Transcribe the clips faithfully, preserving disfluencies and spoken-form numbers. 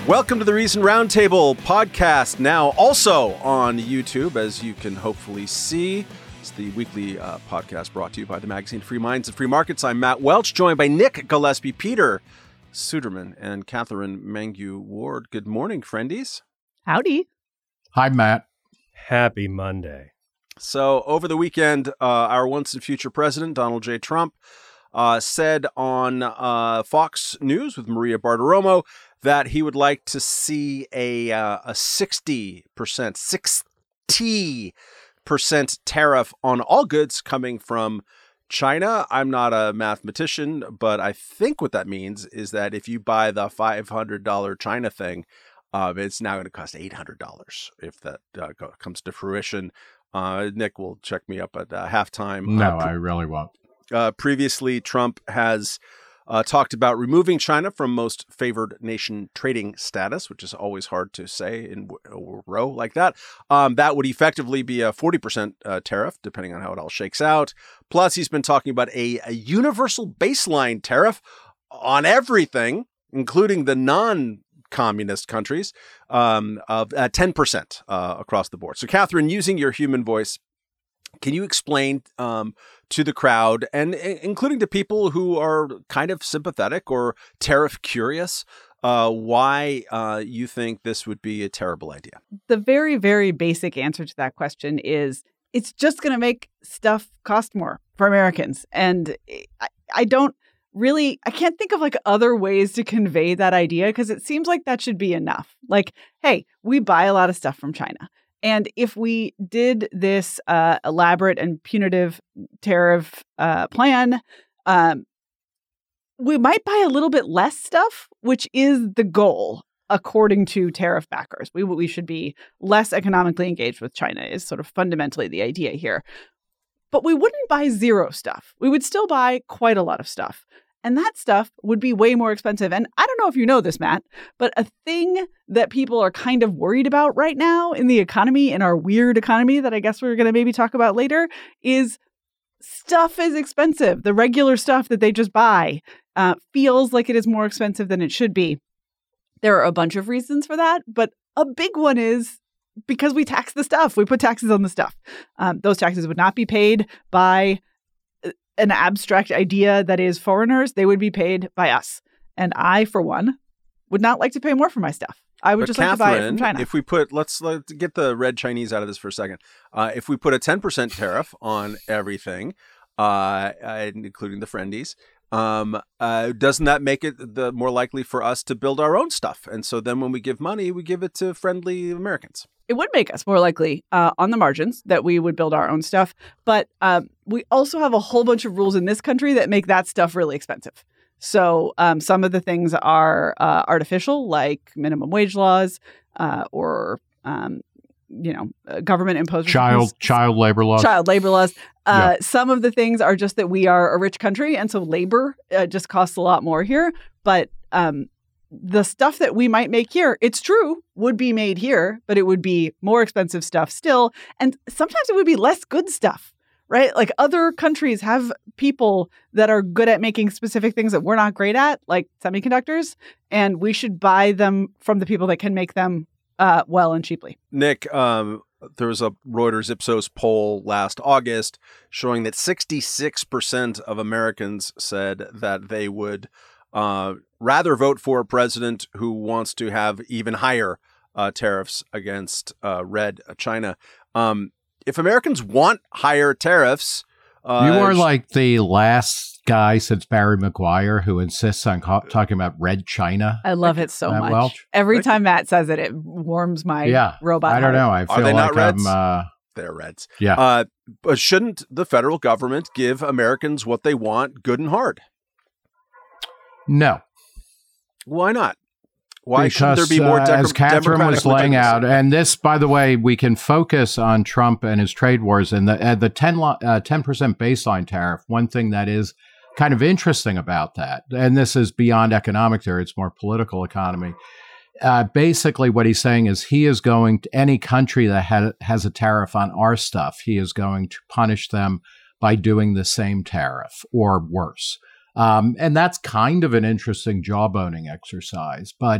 Welcome to the Reason Roundtable podcast, now also on YouTube, as you can hopefully see. It's the weekly uh, podcast brought to you by the magazine Free Minds and Free Markets. I'm Matt Welch, joined by Nick Gillespie, Peter Suderman, and Catherine Mangu-Ward. Good morning, friendies. Howdy. Hi, Matt. Happy Monday. So over the weekend, uh, our once and future president, Donald J. Trump, uh, said on uh, Fox News with Maria Bartiromo that he would like to see a uh, a sixty percent, sixty percent tariff on all goods coming from China. I'm not a mathematician, but I think what that means is that if you buy the five hundred dollars China thing, uh, it's now going to cost eight hundred dollars if that uh, comes to fruition. Uh, Nick will check me up at uh, halftime. No, uh, pre- I really won't. Uh, previously, Trump has uh, talked about removing China from most favored nation trading status, which is always hard to say in a row like that. Um, that would effectively be a forty percent uh, tariff, depending on how it all shakes out. Plus, he's been talking about a, a universal baseline tariff on everything, including the non-communist countries, um, of uh, ten percent uh, across the board. So, Catherine, using your human voice, can you explain um, to the crowd, and including to people who are kind of sympathetic or tariff curious, uh, why uh, you think this would be a terrible idea? The very, very basic answer to that question is it's just going to make stuff cost more for Americans. And I, I don't really, I can't think of like other ways to convey that idea because it seems like that should be enough. Like, hey, we buy a lot of stuff from China. And if we did this uh, elaborate and punitive tariff uh, plan, um, we might buy a little bit less stuff, which is the goal, according to tariff backers. We we should be less economically engaged with China is sort of fundamentally the idea here. But we wouldn't buy zero stuff. We would still buy quite a lot of stuff. And that stuff would be way more expensive. And I don't know if you know this, Matt, but a thing that people are kind of worried about right now in the economy, in our weird economy that I guess we're going to maybe talk about later, is stuff is expensive. The regular stuff that they just buy uh, feels like it is more expensive than it should be. There are a bunch of reasons for that, but a big one is because we tax the stuff. We put taxes on the stuff. Um, those taxes would not be paid by an abstract idea that is foreigners. They would be paid by us. And I, for one, would not like to pay more for my stuff. I would but just Catherine, like to buy it from China. If we put, let's, let's get the red Chinese out of this for a second. Uh, if we put a ten percent tariff on everything, uh, including the friendies, um, uh, doesn't that make it the more likely for us to build our own stuff? And so then when we give money, we give it to friendly Americans. It would make us more likely uh, on the margins that we would build our own stuff. But um, we also have a whole bunch of rules in this country that make that stuff really expensive. So um, some of the things are uh, artificial, like minimum wage laws uh, or, um, you know, government imposed child child labor laws. Child labor laws. Uh, yeah. Some of the things are just that we are a rich country. And so labor uh, just costs a lot more here. But um the stuff that we might make here, it's true, would be made here, but it would be more expensive stuff still. And sometimes it would be less good stuff, right? Like other countries have people that are good at making specific things that we're not great at, like semiconductors, and we should buy them from the people that can make them uh, well and cheaply. Nick, um, there was a Reuters Ipsos poll last August showing that sixty-six percent of Americans said that they would uh, rather vote for a president who wants to have even higher uh, tariffs against uh, red China. Um, if Americans want higher tariffs, uh, you are like the last guy since Barry Maguire who insists on co- talking about red China. I love it so Matt much. Welch. Every time Matt says it, it warms my yeah, robot I don't heart. know. I Are feel they like not reds? I'm. Uh, They're reds. Yeah. Uh, but shouldn't the federal government give Americans what they want, good and hard? no. Why not? Why because, shouldn't there be more uh, de- as Catherine was laying out, legitimacy? and this, by the way, we can focus on Trump and his trade wars and the uh, the ten percent baseline tariff. One thing that is kind of interesting about that, and this is beyond economic theory, it's more political economy. Uh, basically, what he's saying is he is going to any country that ha- has a tariff on our stuff, he is going to punish them by doing the same tariff or worse. Um, and that's kind of an interesting jawboning exercise. But,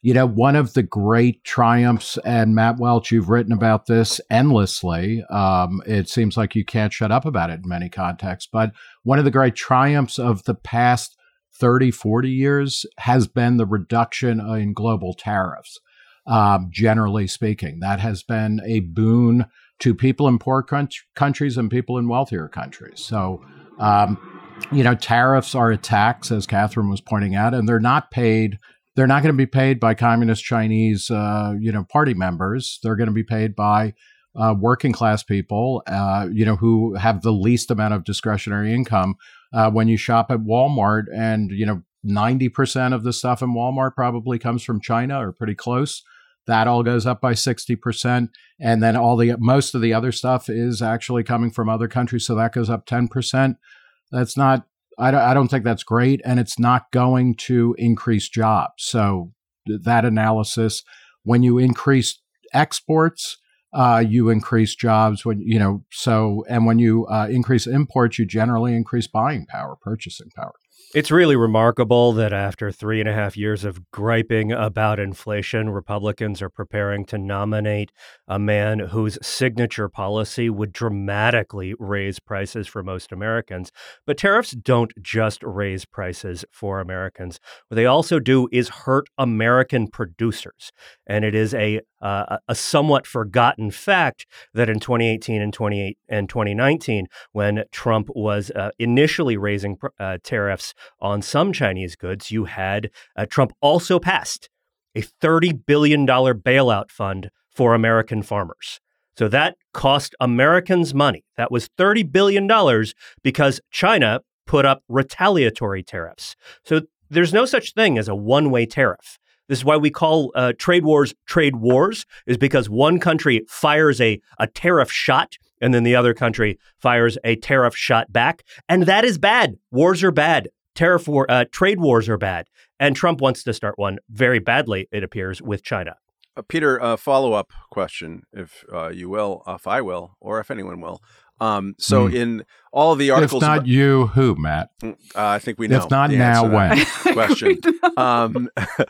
You know, one of the great triumphs, and Matt Welch, you've written about this endlessly. Um, it seems like you can't shut up about it in many contexts, but one of the great triumphs of the past thirty, forty years has been the reduction in global tariffs. Um, generally speaking, that has been a boon to people in poor countries and people in wealthier countries. So, um, you know, tariffs are a tax, as Catherine was pointing out, and they're not paid. They're not going to be paid by communist Chinese, uh, you know, party members. They're going to be paid by uh, working class people, uh, you know, who have the least amount of discretionary income. Uh, when you shop at Walmart, and you know, ninety percent of the stuff in Walmart probably comes from China or pretty close. That all goes up by sixty percent, and then all the most of the other stuff is actually coming from other countries, so that goes up ten percent. That's not. I don't, I don't think that's great, and it's not going to increase jobs. So that analysis, when you increase exports, uh, you increase jobs. When you know, so and when you uh, increase imports, you generally increase buying power, purchasing power. It's really remarkable that after three and a half years of griping about inflation, Republicans are preparing to nominate a man whose signature policy would dramatically raise prices for most Americans. But tariffs don't just raise prices for Americans. What they also do is hurt American producers. And it is a uh, a somewhat forgotten fact that in twenty eighteen and twenty and twenty nineteen, when Trump was uh, initially raising uh, tariffs on some Chinese goods, you had uh, Trump also passed a thirty billion dollars bailout fund for American farmers. So that cost Americans money. That was thirty billion dollars because China put up retaliatory tariffs. So there's no such thing as a one-way tariff. This is why we call uh, trade wars trade wars, is because one country fires a, a tariff shot and then the other country fires a tariff shot back. And that is bad. Wars are bad. Tariff war, uh, trade wars are bad. And Trump wants to start one very badly, it appears, with China. Uh, Peter, a uh, follow-up question, if uh, you will, if I will, or if anyone will. Um, so mm. in all of the articles... If not about, you, who, Matt? Uh, I think we know. If not now, when? Question. um,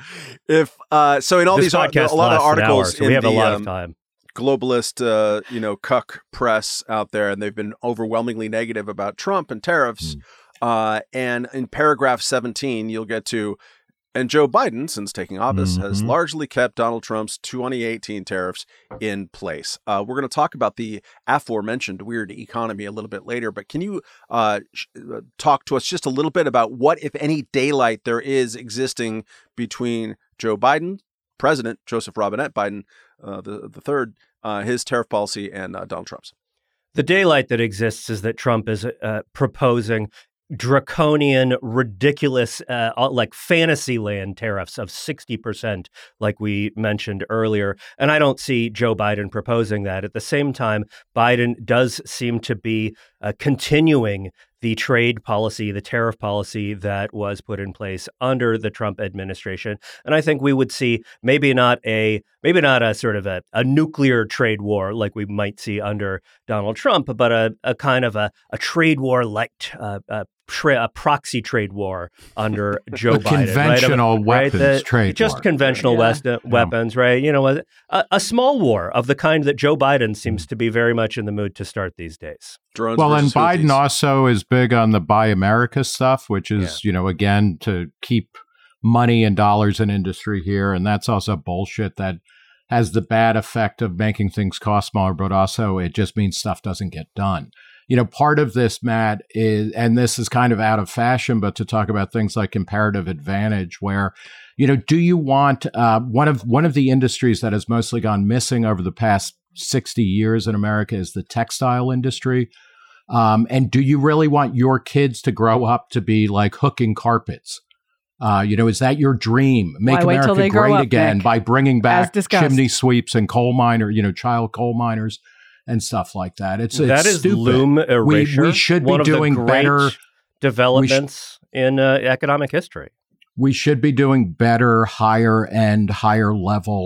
if uh, So in all this these articles, a lot of articles... Hour, so we have the, a lot um, of time. Globalist, uh, you know, cuck press out there, and they've been overwhelmingly negative about Trump and tariffs. Mm. Uh, and in paragraph seventeen, you'll get to... And Joe Biden, since taking office, mm-hmm. has largely kept Donald Trump's twenty eighteen tariffs in place. Uh, we're going to talk about the aforementioned weird economy a little bit later, but can you uh, sh- talk to us just a little bit about what, if any, daylight there is existing between Joe Biden, President Joseph Robinette Biden, uh, the, the third, uh, his tariff policy, and uh, Donald Trump's? The daylight that exists is that Trump is uh, proposing draconian, ridiculous, uh, like Fantasyland tariffs of sixty percent, like we mentioned earlier. And I don't see Joe Biden proposing that. At the same time, Biden does seem to be uh, continuing the trade policy, the tariff policy that was put in place under the Trump administration. And I think we would see maybe not a maybe not a sort of a, a nuclear trade war like we might see under Donald Trump, but a, a kind of a, a trade war like uh, a, tra- a proxy trade war under Joe a Biden. Conventional right? weapons right? The, trade just war. conventional yeah. west, uh, weapons, right? You know, a, a small war of the kind that Joe Biden seems to be very much in the mood to start these days. Drones well, and versus Biden Houthis. also is big on the Buy America stuff, which is, yeah. you know, again, to keep money and dollars in industry here. And that's also bullshit that has the bad effect of making things cost more, but also it just means stuff doesn't get done. You know, part of this, Matt, is, and this is kind of out of fashion, but to talk about things like comparative advantage, where, you know, do you want uh, one of one of the industries that has mostly gone missing over the past sixty years in America is the textile industry. Um, and do you really want your kids to grow up to be like hooking carpets? Uh, you know, is that your dream? Make Why wait till America they grow great up, again Nick? by bringing back discussed. chimney sweeps and coal miner, you know, child coal miners and stuff like that. It's, it's that is stupid. loom erasure. We, we should be one doing of the great better developments sh- in uh, economic history. We should be doing better, higher end, higher level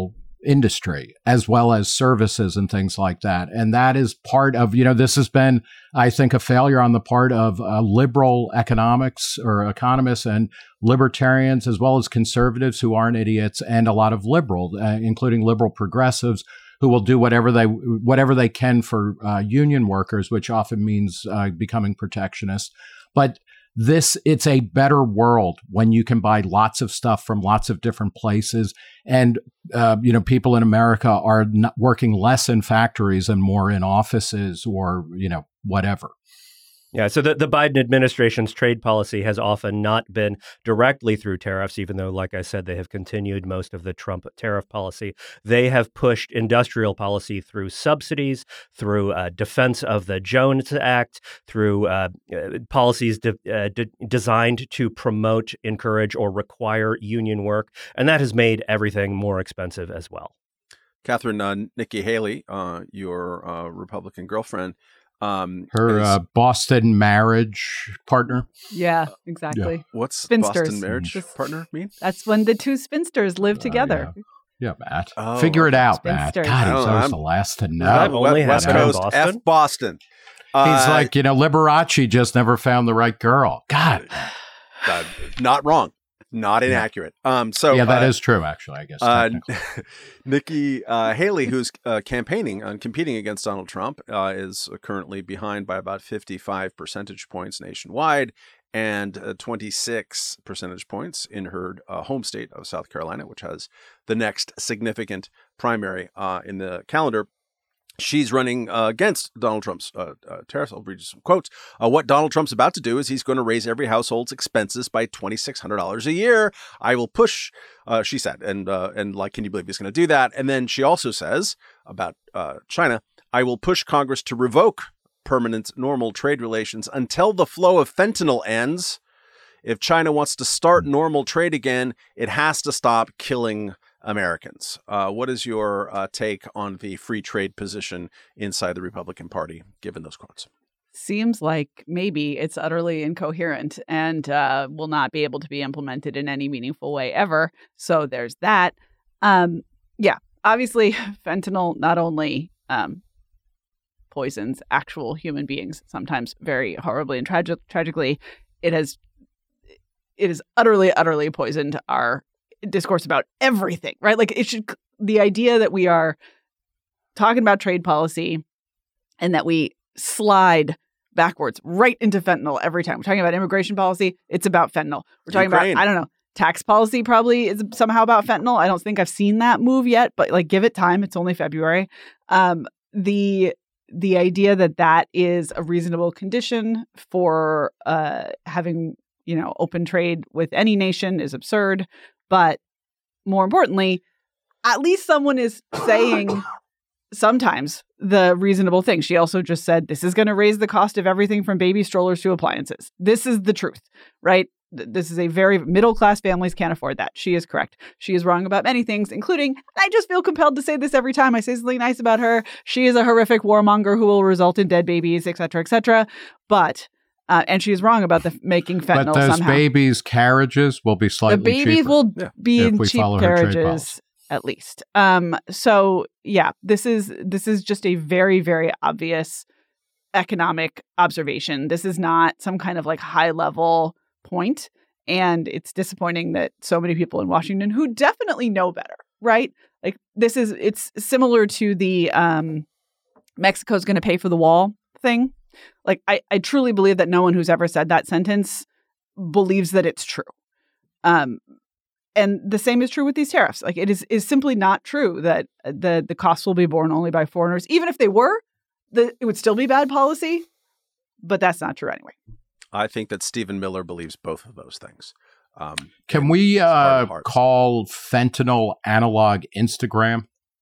industry as well as services and things like that. And that is part of, you know, this has been, I think, a failure on the part of uh, liberal economics or economists and libertarians, as well as conservatives who aren't idiots, and a lot of liberal, uh, including liberal progressives, who will do whatever they whatever they can for uh, union workers, which often means uh, becoming protectionist. But this, it's a better world when you can buy lots of stuff from lots of different places. And, uh, you know, people in America are not working less in factories and more in offices or, you know, whatever. Yeah, so the, the Biden administration's trade policy has often not been directly through tariffs, even though, like I said, they have continued most of the Trump tariff policy. They have pushed industrial policy through subsidies, through uh, defense of the Jones Act, through uh, uh, policies de- uh, de- designed to promote, encourage, or require union work. And that has made everything more expensive as well. Catherine, uh, Nikki Haley, uh, your uh, Republican girlfriend, Um, Her is, uh, Boston marriage partner. Yeah, exactly. Yeah. what's Spinsters. Boston marriage Just- partner mean? That's when the two spinsters live together. Uh, yeah. yeah, Matt. Oh, Figure it okay. out, Matt. Spinsters. God, I he's don't know, always I'm- the last to I've know. only had West that in Coast, Boston. F Boston. He's Uh, like, you know, Liberace just never found the right girl. God. uh, not wrong, not inaccurate. Um, so yeah, that uh, is true, actually, I guess. Uh, technically. Nikki uh, Haley, who's uh, campaigning and competing against Donald Trump, uh, is currently behind by about fifty-five percentage points nationwide and uh, twenty-six percentage points in her uh, home state of South Carolina, which has the next significant primary uh, in the calendar. She's running uh, against Donald Trump's uh, uh, tariffs. I'll read you some quotes. Uh, what Donald Trump's about to do is he's going to raise every household's expenses by twenty-six hundred dollars a year. I will push, uh, she said, and uh, and like, can you believe he's going to do that? And then she also says about uh, China, I will push Congress to revoke permanent normal trade relations until the flow of fentanyl ends. If China wants to start normal trade again, it has to stop killing Americans. Uh, what is your uh, take on the free trade position inside the Republican Party, given those quotes? Seems like maybe it's utterly incoherent and uh, will not be able to be implemented in any meaningful way ever. So there's that. Um, yeah, obviously, fentanyl not only um, poisons actual human beings, sometimes very horribly and tragic- tragically, it has it has utterly, utterly poisoned our discourse about everything, right? Like it should, the idea that we are talking about trade policy and that we slide backwards right into fentanyl every time. We're talking about immigration policy, it's about fentanyl. We're talking Ukraine. about, I don't know, tax policy probably is somehow about fentanyl. I don't think I've seen that move yet, but like give it time. It's only February. Um, the the idea that that is a reasonable condition for uh, having, you know, open trade with any nation is absurd. But more importantly, at least someone is saying sometimes the reasonable thing. She also just said, this is going to raise the cost of everything from baby strollers to appliances. This is the truth, right? This is a very middle-class families can't afford that. She is correct. She is wrong about many things, including, and I just feel compelled to say this every time I say something nice about her. She is a horrific warmonger who will result in dead babies, et cetera, et cetera. But Uh, and she is wrong about the making fentanyl But those somehow. babies' carriages will be slightly The babies cheaper. will Yeah. be If in we cheap follow her trade carriages policy. at least. Um, so yeah, this is this is just a very, very obvious economic observation. This is not some kind of like high level point. And it's disappointing that so many people in Washington who definitely know better, right? Like this is it's similar to the um, Mexico's going to pay for the wall thing. Like, I, I truly believe that no one who's ever said that sentence believes that it's true. Um, and the same is true with these tariffs. Like, it is is simply not true that the the costs will be borne only by foreigners. Even if they were, the, it would still be bad policy. But that's not true anyway. I think that Stephen Miller believes both of those things. Um, Can we heart uh, of hearts. call fentanyl analog Instagram?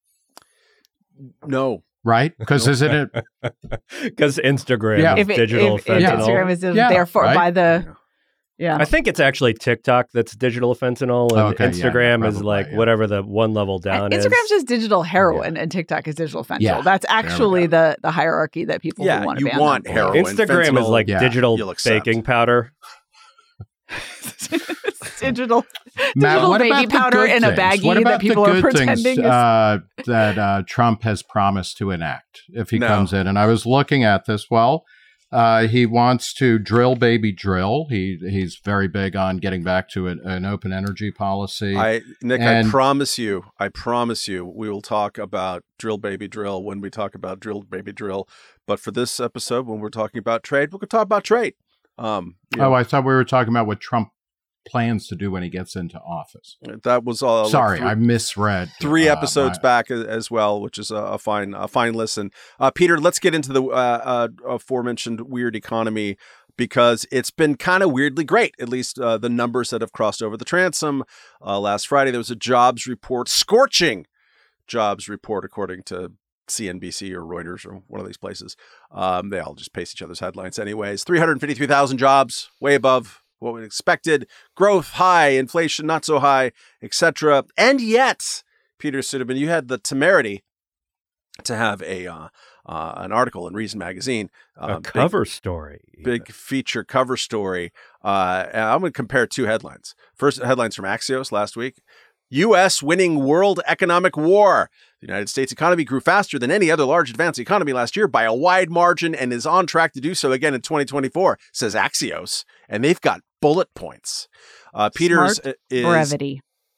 No. Right? Because isn't it? Because Instagram Yeah. is If, it, digital if, if fentanyl. Instagram is Yeah, therefore right? by the yeah. I think it's actually TikTok that's digital fentanyl, and Oh, okay, yeah, Instagram yeah, is probably, like yeah. whatever the one level down And is. Instagram's just digital heroin, and TikTok is digital fentanyl. Yeah. That's we actually the the hierarchy that people Yeah, who want you to ban want them. heroin. Instagram is Fentanyl, like yeah, digital you'll accept. baking powder. digital, Matt, digital what baby about the powder good in a things? baggie What about that people the are good pretending things, is. uh, that uh, Trump has promised to enact if he No. comes in? And I was looking at this. Well, uh, he wants to drill, baby, drill. He he's very big on getting back to an, an open energy policy. I Nick, And- I promise you, I promise you, we will talk about drill baby drill when we talk about drill baby drill. But for this episode, when we're talking about trade, we're going to talk about trade. Um, you know, Oh, I thought we were talking about what Trump plans to do when he gets into office. that was all. Sorry, like I misread. three uh, episodes my- back a- as well, which is a, a fine, a fine listen. Uh, Peter, let's get into the uh, uh, aforementioned weird economy because it's been kind of weirdly great. At least uh, the numbers that have crossed over the transom. Uh, last Friday, there was a jobs report, scorching jobs report, according to C N B C or Reuters or one of these places. Um, they all just paste each other's headlines, anyways. three hundred fifty-three thousand jobs, way above what we expected. Growth high, inflation not so high, et cetera. And yet, Peter Suderman, you had the temerity to have a uh, uh, an article in Reason Magazine, uh, a cover big, story, big feature cover story. Uh, and I'm going to compare two headlines. First, headlines from Axios last week: U S winning world economic war. The United States economy grew faster than any other large advanced economy last year by a wide margin and is on track to do so again in twenty twenty-four, says Axios. And they've got bullet points. Uh, Peter's Smart is brevity.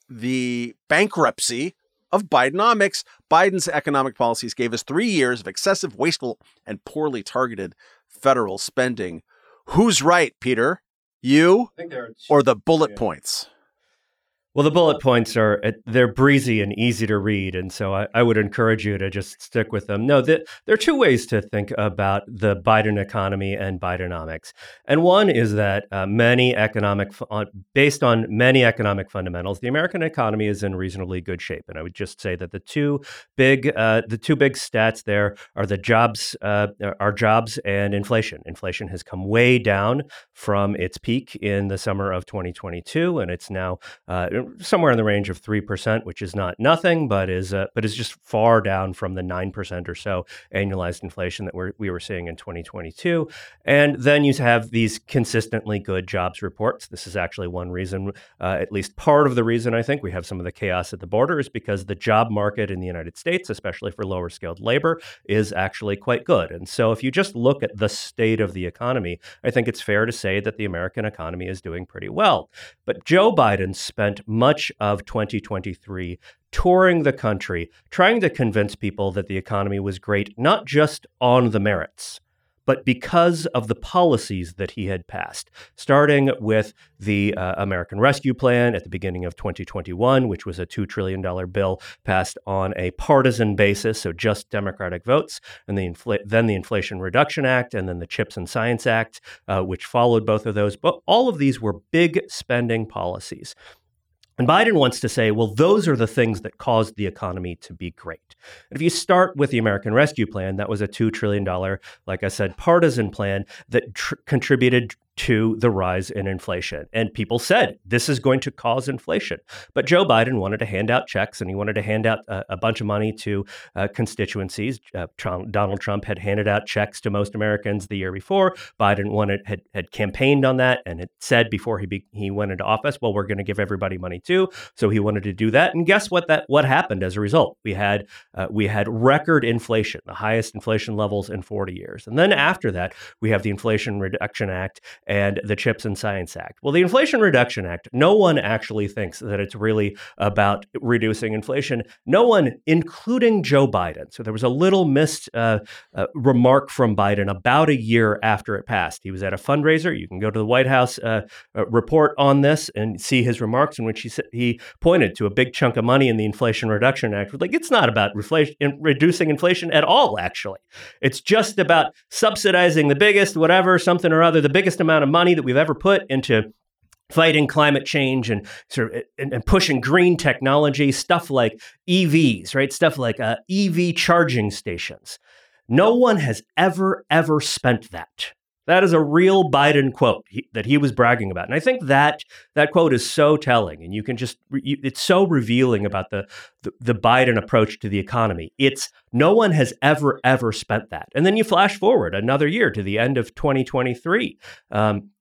the bankruptcy of Bidenomics. Biden's economic policies gave us three years of excessive, wasteful, and poorly targeted federal spending. Who's right, Peter? You or the bullet yeah. points? Well, the bullet points are, they're breezy and easy to read. And so I, I would encourage you to just stick with them. No, the, there are two ways to think about the Biden economy and Bidenomics. And one is that uh, many economic, uh, based on many economic fundamentals, the American economy is in reasonably good shape. And I would just say that the two big, uh, the two big stats there are the jobs, uh, are jobs and inflation. Inflation has come way down from its peak in the summer of twenty twenty-two, and it's now uh, somewhere in the range of three percent, which is not nothing, but is uh, but is just far down from the nine percent or so annualized inflation that we're, we were seeing in twenty twenty-two. And then you have these consistently good jobs reports. This is actually one reason, uh, at least part of the reason I think we have some of the chaos at the border is because the job market in the United States, especially for lower skilled labor, is actually quite good. And so if you just look at the state of the economy, I think it's fair to say that the American economy is doing pretty well. But Joe Biden spent much of twenty twenty-three touring the country, trying to convince people that the economy was great, not just on the merits, but because of the policies that he had passed, starting with the uh, American Rescue Plan at the beginning of twenty twenty-one, which was a two trillion dollars bill passed on a partisan basis, so just Democratic votes, and the infl- then the Inflation Reduction Act, and then the CHIPS and Science Act, uh, which followed both of those. But all of these were big spending policies. And Biden wants to say, well, those are the things that caused the economy to be great. And if you start with the American Rescue Plan, that was a two trillion dollars, like I said, partisan plan that tr- contributed to the rise in inflation. And people said, this is going to cause inflation. But Joe Biden wanted to hand out checks, and he wanted to hand out a, a bunch of money to uh, constituencies. Uh, Trump, Donald Trump had handed out checks to most Americans the year before. Biden wanted had, had campaigned on that and had said before he be, he went into office, well, we're going to give everybody money too. So he wanted to do that. And guess what? That what happened as a result? We had uh, we had record inflation, the highest inflation levels in forty years. And then after that, we have the Inflation Reduction Act and the CHIPS and Science Act. Well, the Inflation Reduction Act, no one actually thinks that it's really about reducing inflation. No one, including Joe Biden. So there was a little missed uh, uh, remark from Biden about a year after it passed. He was at a fundraiser. You can go to the White House uh, uh, report on this and see his remarks in which he said he pointed to a big chunk of money in the Inflation Reduction Act. Like, it's not about reflation, reducing inflation at all, actually. It's just about subsidizing the biggest, whatever, something or other, the biggest amount of money that we've ever put into fighting climate change and sort of and, and pushing green technology, stuff like E Vs, right? Stuff like uh, E V charging stations. No one has ever, ever spent that. That is a real Biden quote he, that he was bragging about. And I think that that quote is so telling, and you can just, you, it's so revealing about the, the, the Biden approach to the economy. It's no one has ever, ever spent that. And then you flash forward another year to the end of twenty twenty-three. Um,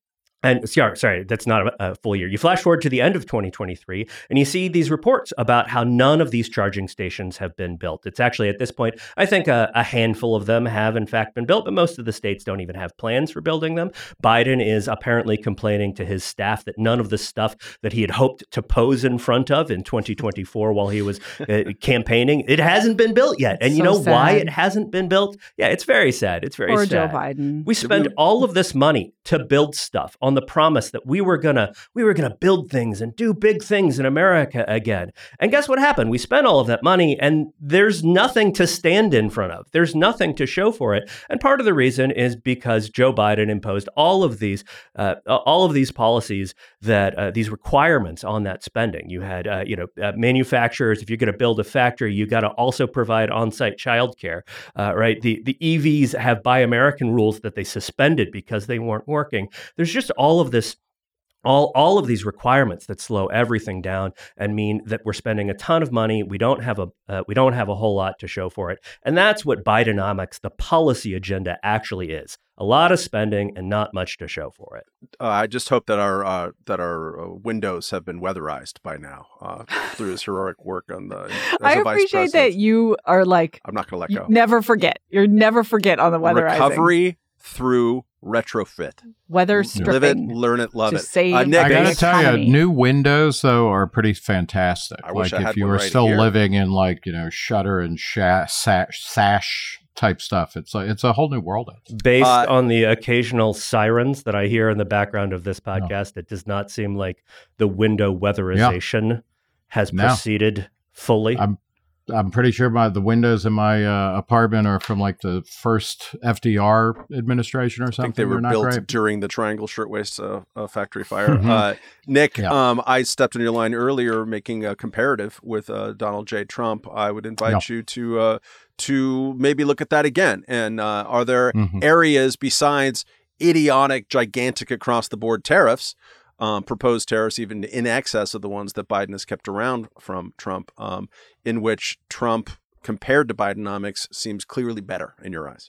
And sorry, sorry, that's not a, a full year. You flash forward to the end of twenty twenty-three, and you see these reports about how none of these charging stations have been built. It's actually at this point, I think a, a handful of them have in fact been built, but most of the states don't even have plans for building them. Biden is apparently complaining to his staff that none of the stuff that he had hoped to pose in front of in twenty twenty-four while he was uh, campaigning, it hasn't been built yet. And so you know sad. why it hasn't been built? Yeah, it's very sad. It's very Poor sad. Joe Biden. We spend all of this money to build stuff on the promise that we were gonna we were gonna build things and do big things in America again. And guess what happened? We spent all of that money and there's nothing to stand in front of. There's nothing to show for it. And part of the reason is because Joe Biden imposed all of these uh, all of these policies that uh, these requirements on that spending. You had uh, you know uh, manufacturers. If you're going to build a factory, you got to also provide on-site childcare. Uh, right? The the E Vs have Buy American rules that they suspended because they weren't working. There's just all of this. All, all of these requirements that slow everything down and mean that we're spending a ton of money. We don't have a uh, we don't have a whole lot to show for it, and that's what Bidenomics, the policy agenda, actually is: a lot of spending and not much to show for it. Uh, I just hope that our uh, that our uh, windows have been weatherized by now uh, through his heroic work on the. As I a vice appreciate president. that you are like. I'm not going to let you go. Never forget. You're never forget on the weatherizing. Recovery through retrofit. Weather Live stripping. it, learn it, love to it. save Uh, Nick, I gotta the tell economy. you, new windows though are pretty fantastic. I wish like I had if you one were right still here. living in like you know shutter and sha- sash, sash type stuff, it's like it's a whole new world. Based Uh, on the occasional sirens that I hear in the background of this podcast, it does not seem like the window weatherization has No. proceeded fully. I'm I'm pretty sure my the windows in my uh, apartment are from like the first F D R administration or I something. think they were They're not built great. during the Triangle Shirtwaist uh, uh, factory fire. Mhm. Uh, Nick, Yeah. um, I stepped on your line earlier making a comparative with uh, Donald J. Trump. I would invite you to uh, to maybe look at that again. And uh, are there Mhm. areas besides idiotic, gigantic across the board tariffs, um, proposed tariffs even in excess of the ones that Biden has kept around from Trump, um, in which Trump, compared to Bidenomics, seems clearly better in your eyes?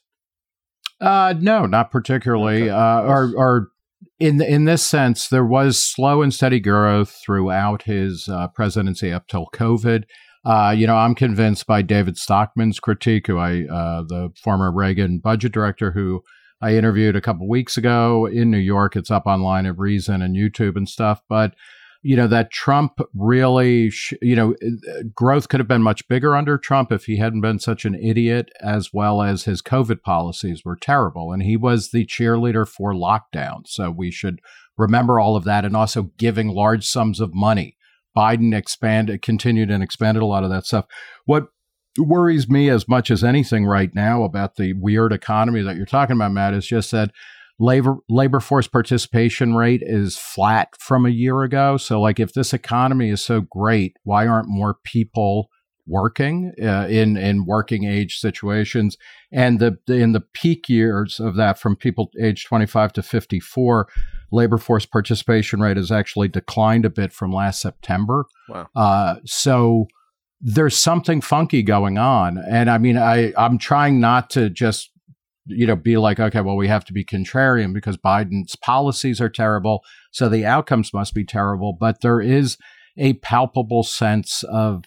Uh, no, not particularly. Okay. Uh, or, or in in this sense, there was slow and steady growth throughout his uh, presidency up till COVID. Uh, you know, I'm convinced by David Stockman's critique, who I, uh, the former Reagan budget director, who I interviewed a couple weeks ago in New York. It's up online at Reason and YouTube and stuff. But, you know, that Trump really, sh- you know, growth could have been much bigger under Trump if he hadn't been such an idiot, as well as his COVID policies were terrible. And he was the cheerleader for lockdown. So we should remember all of that, and also giving large sums of money. Biden expanded, continued and expanded a lot of that stuff. What worries me as much as anything right now about the weird economy that you're talking about, Matt, is just that labor labor force participation rate is flat from a year ago. So, like, if this economy is so great, why aren't more people working uh, in in working age situations? And the, the in the peak years of that, from people aged twenty-five to fifty-four, labor force participation rate has actually declined a bit from last September. Wow. Uh, so there's something funky going on. And I mean, I, I'm trying not to just, you know, be like, okay, well, we have to be contrarian because Biden's policies are terrible, so the outcomes must be terrible. But there is a palpable sense of,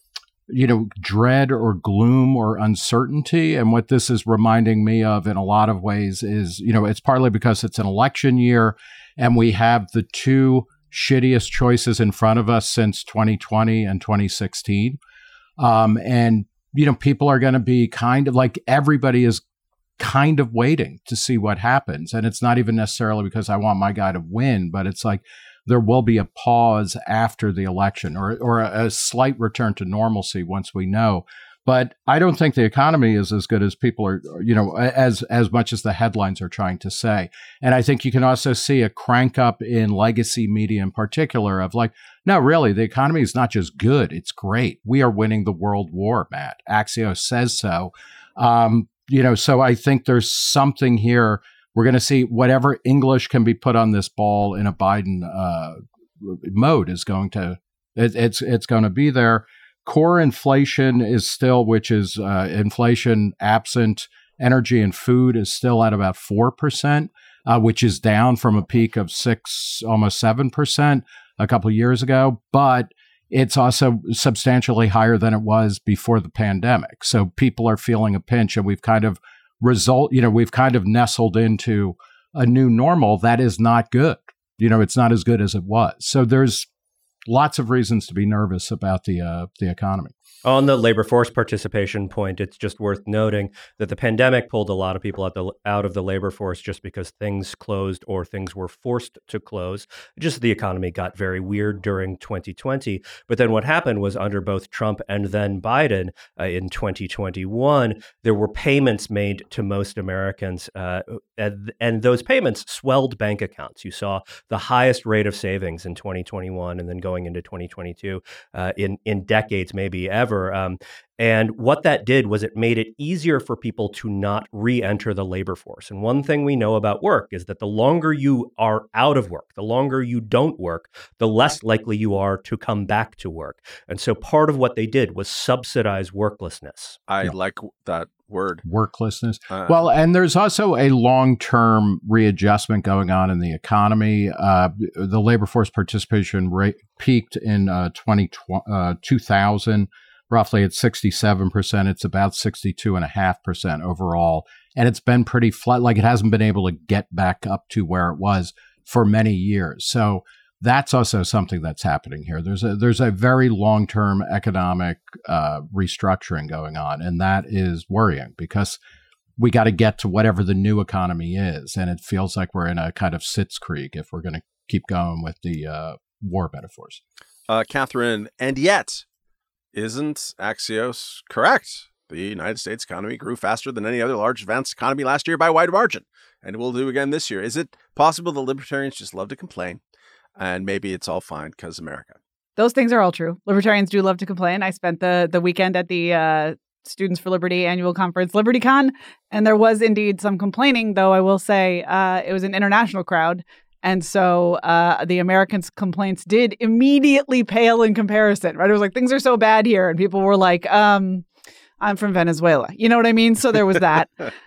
you know, dread or gloom or uncertainty. And what this is reminding me of in a lot of ways is, you know, it's partly because it's an election year and we have the two shittiest choices in front of us since twenty twenty and twenty sixteen. Um, and, you know, people are going to be kind of like, everybody is kind of waiting to see what happens. And it's not even necessarily because I want my guy to win, but it's like there will be a pause after the election, or, or a, a slight return to normalcy once we know. But I don't think the economy is as good as people are, you know, as as much as the headlines are trying to say. And I think you can also see a crank up in legacy media in particular of like, no, really, the economy is not just good, it's great. We are winning the world war, Matt. Axios says so. Um, you know, so I think there's something here. We're going to see whatever English can be put on this ball in a Biden uh, mode is going to, it, it's it's going to be there. Core inflation is still, which is uh, inflation absent energy and food, is still at about four percent. uh, which is down from a peak of six, almost seven percent a couple of years ago. But it's also substantially higher than it was before the pandemic. So people are feeling a pinch, and we've kind of result, you know, we've kind of nestled into a new normal that is not good. You know, it's not as good as it was. So there's lots of reasons to be nervous about the uh, the economy. On the labor force participation point, it's just worth noting that the pandemic pulled a lot of people out, the, out of the labor force just because things closed or things were forced to close. Just the economy got very weird during twenty twenty. But then what happened was under both Trump and then Biden uh, in twenty twenty-one, there were payments made to most Americans, uh, and, and those payments swelled bank accounts. You saw the highest rate of savings in twenty twenty-one and then going into twenty twenty-two uh, in, in decades, maybe ever. Um, and what that did was it made it easier for people to not re-enter the labor force. And one thing we know about work is that the longer you are out of work, the longer you don't work, the less likely you are to come back to work. And so part of what they did was subsidize worklessness. I Yeah. like that word. Worklessness. Uh, Well, and there's also a long-term readjustment going on in the economy. Uh, the labor force participation rate peaked in uh, twenty, uh, two thousand, roughly at sixty-seven percent. It's about sixty-two point five percent overall. And it's been pretty flat, like it hasn't been able to get back up to where it was for many years. So that's also something that's happening here. There's a there's a very long-term economic uh, restructuring going on, and that is worrying because we got to get to whatever the new economy is, and it feels like we're in a kind of Sitzkrieg if we're going to keep going with the uh, war metaphors. Uh, Catherine, and yet, isn't Axios correct? The United States economy grew faster than any other large advanced economy last year by a wide margin, and it will do again this year. Is it possible the libertarians just love to complain, and maybe it's all fine because America? Those things are all true. Libertarians do love to complain. I spent the the weekend at the uh, Students for Liberty annual conference, LibertyCon, and there was indeed some complaining, though I will say uh, it was an international crowd. And so uh, the Americans' complaints did immediately pale in comparison, right? It was like, things are so bad here. And people were like, um, I'm from Venezuela. You know what I mean? So there was that.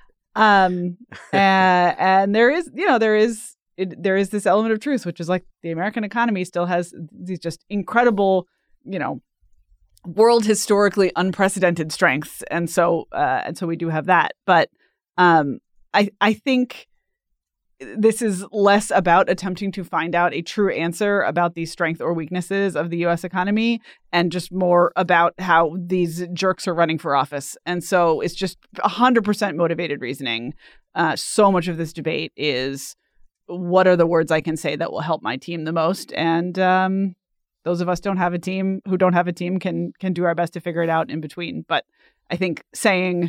um, and, and there is, you know, there is, it, there is this element of truth, which is like the American economy still has these just incredible, you know, world historically unprecedented strengths. And so, uh, and so we do have that. But um, I, I think this is less about attempting to find out a true answer about the strength or weaknesses of the U S economy and just more about how these jerks are running for office. And so it's just one hundred percent motivated reasoning. Uh, so much of this debate is what are the words I can say that will help my team the most? And um, those of us don't have a team who don't have a team can can do our best to figure it out in between. But I think saying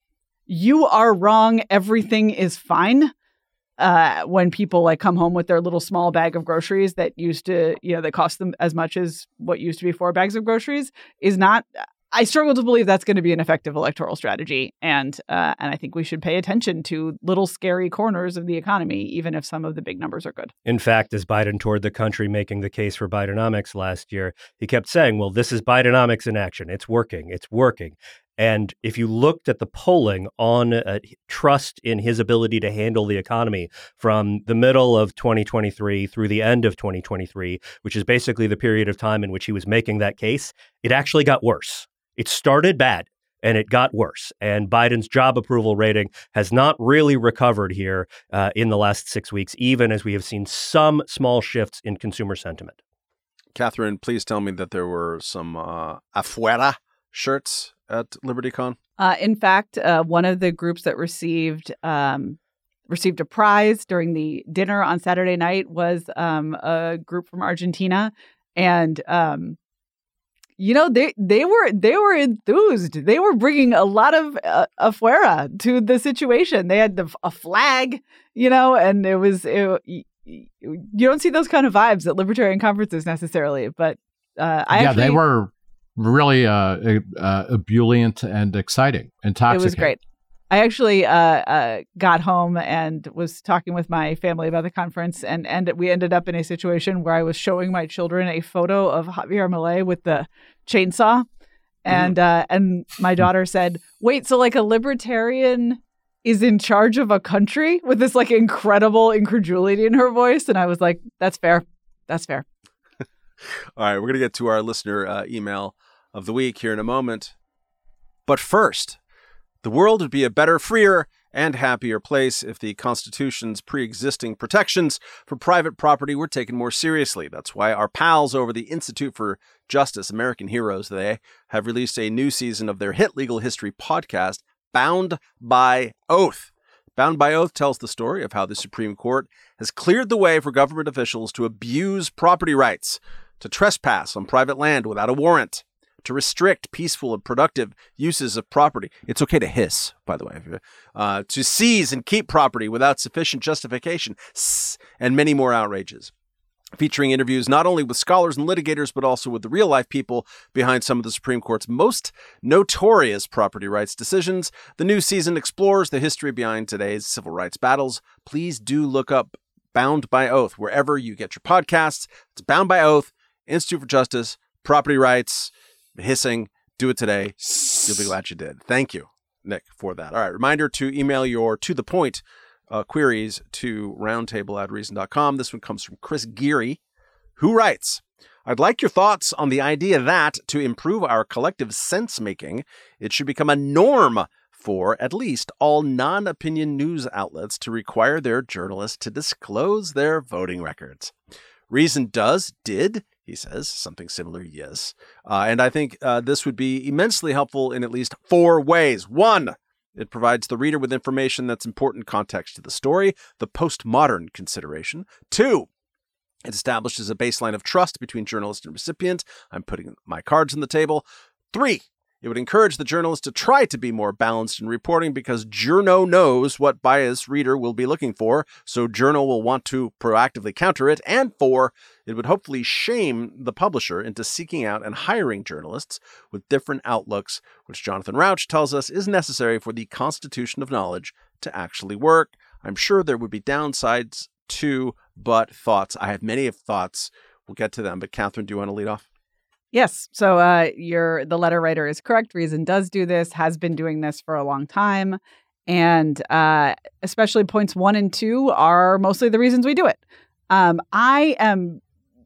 you are wrong, everything is fine, Uh, when people like come home with their little small bag of groceries that used to, you know, that cost them as much as what used to be four bags of groceries is not, I struggle to believe that's going to be an effective electoral strategy. And, uh, and I think we should pay attention to little scary corners of the economy, even if some of the big numbers are good. In fact, as Biden toured the country making the case for Bidenomics last year, he kept saying, well, this is Bidenomics in action. It's working. It's working. And if you looked at the polling on uh, trust in his ability to handle the economy from the middle of twenty twenty-three through the end of twenty twenty-three, which is basically the period of time in which he was making that case, it actually got worse. It started bad and it got worse. And Biden's job approval rating has not really recovered here uh, in the last six weeks, even as we have seen some small shifts in consumer sentiment. Catherine, please tell me that there were some uh, afuera shirts at LibertyCon. Uh, in fact, uh, one of the groups that received um, received a prize during the dinner on Saturday night was um, a group from Argentina, and um, you know they they were they were enthused. They were bringing a lot of uh, afuera to the situation. They had the, a flag, you know, and it was it, you don't see those kind of vibes at libertarian conferences necessarily, but uh, I yeah, actually, they were really uh, uh, ebullient and exciting, intoxicating. It was great. I actually uh, uh, got home and was talking with my family about the conference, and, and we ended up in a situation where I was showing my children a photo of Javier Milei with the chainsaw, and mm. uh, and my daughter said, "Wait, so like a libertarian is in charge of a country with this like incredible incredulity in her voice. And I was like, that's fair. That's fair. All right, we're going to get to our listener uh, email of the week here in a moment. But first, the world would be a better, freer, and happier place if the Constitution's pre-existing protections for private property were taken more seriously. That's why our pals over the Institute for Justice, American Heroes, they have released a new season of their hit legal history podcast, Bound by Oath. Bound by Oath tells the story of how the Supreme Court has cleared the way for government officials to abuse property rights, to trespass on private land without a warrant, to restrict peaceful and productive uses of property. It's okay to hiss, by the way. Uh, to seize and keep property without sufficient justification, and many more outrages. Featuring interviews not only with scholars and litigators, but also with the real-life people behind some of the Supreme Court's most notorious property rights decisions. The new season explores the history behind today's civil rights battles. Please do look up Bound by Oath wherever you get your podcasts. It's Bound by Oath, Institute for Justice, Property Rights, hissing. Do it today. You'll be glad you did. Thank you, Nick, for that. All right, reminder to email your to-the-point Uh, queries to roundtable at reason dot com. This one comes from Chris Geary, who writes, I'd like your thoughts on the idea that, to improve our collective sense-making, it should become a norm for at least all non-opinion news outlets to require their journalists to disclose their voting records. Reason does, did, he says, something similar, yes. Uh, and I think uh, this would be immensely helpful in at least four ways. One, it provides the reader with information that's important context to the story, the postmodern consideration. Two, it establishes a baseline of trust between journalist and recipient. I'm putting my cards on the table. Three, it would encourage the journalist to try to be more balanced in reporting because journo knows what bias reader will be looking for, so journo will want to proactively counter it. And four, it would hopefully shame the publisher into seeking out and hiring journalists with different outlooks, which Jonathan Rauch tells us is necessary for the constitution of knowledge to actually work. I'm sure there would be downsides too, but thoughts. I have many of thoughts. We'll get to them. But Catherine, do you want to lead off? Yes. So uh, your the letter writer is correct. Reason does do this, has been doing this for a long time. And uh, especially points one and two are mostly the reasons we do it. Um, I am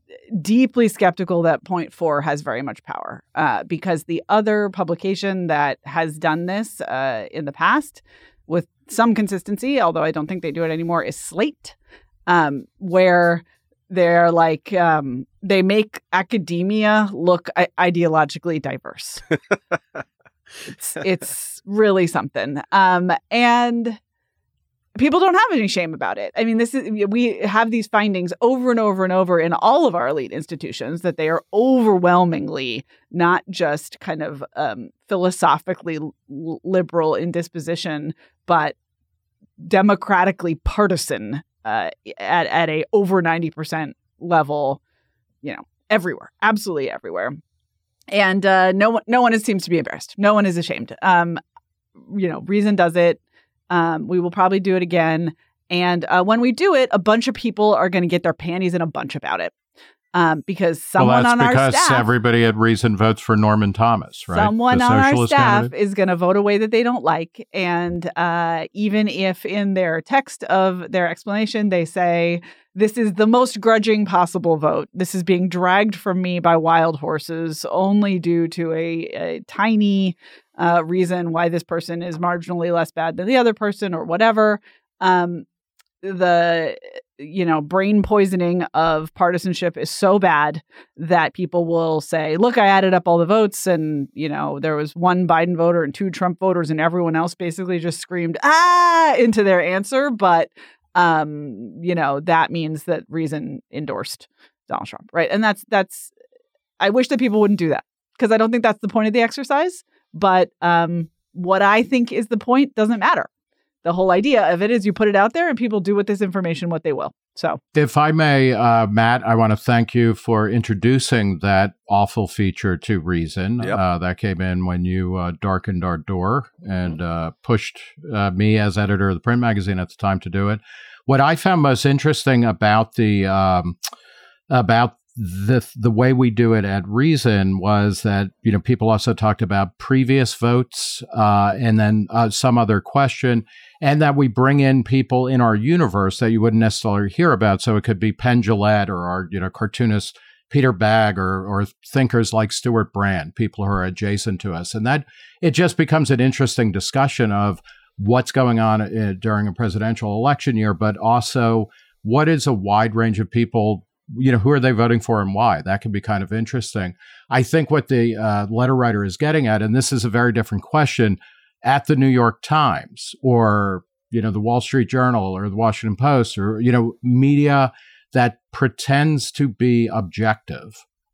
deeply skeptical that point four has very much power uh, because the other publication that has done this uh, in the past with some consistency, although I don't think they do it anymore, is Slate, um, where they're like, um, they make academia look I- ideologically diverse. it's, it's really something. Um, and people don't have any shame about it. I mean, this is, we have these findings over and over and over in all of our elite institutions that they are overwhelmingly not just kind of um, philosophically l- liberal in disposition, but democratically partisan uh, at, at a over ninety percent level, you know, everywhere, absolutely everywhere. And uh, no one, no one is, seems to be embarrassed. No one is ashamed. Um, you know, Reason does it. Um, we will probably do it again. And uh, when we do it, a bunch of people are going to get their panties in a bunch about it. Um, because someone well, on our staff... because everybody at Reason votes for Norman Thomas, right? Someone the on our staff candidate? is going to vote a way that they don't like. And uh, even if in their text of their explanation, they say, this is the most grudging possible vote. This is being dragged from me by wild horses only due to a, a tiny uh, reason why this person is marginally less bad than the other person or whatever. Um, the, you know, brain poisoning of partisanship is so bad that people will say, look, I added up all the votes and, you know, there was one Biden voter and two Trump voters and everyone else basically just screamed, ah, into their answer. But, um, you know, that means that Reason endorsed Donald Trump. Right. And that's that's I wish that people wouldn't do that because I don't think that's the point of the exercise. But um, what I think is the point doesn't matter. The whole idea of it is you put it out there and people do with this information what they will. So if I may, uh, Matt, I want to thank you for introducing that awful feature to Reason. Yep. Uh, that came in when you uh, darkened our door and uh, pushed uh, me as editor of the print magazine at the time to do it. What I found most interesting about the um, about the the way we do it at Reason was that, you know, people also talked about previous votes uh, and then uh, some other question, and that we bring in people in our universe that you wouldn't necessarily hear about. So it could be Penn Jillette or our, you know, cartoonist Peter Bagg or, or thinkers like Stuart Brand, people who are adjacent to us. And that it just becomes an interesting discussion of what's going on uh, during a presidential election year, but also what is a wide range of people, you know, who are they voting for and why? That can be kind of interesting. I think what the uh, letter writer is getting at, and this is a very different question, at the New York Times or, you know, the Wall Street Journal or the Washington Post or, you know, media that pretends to be objective,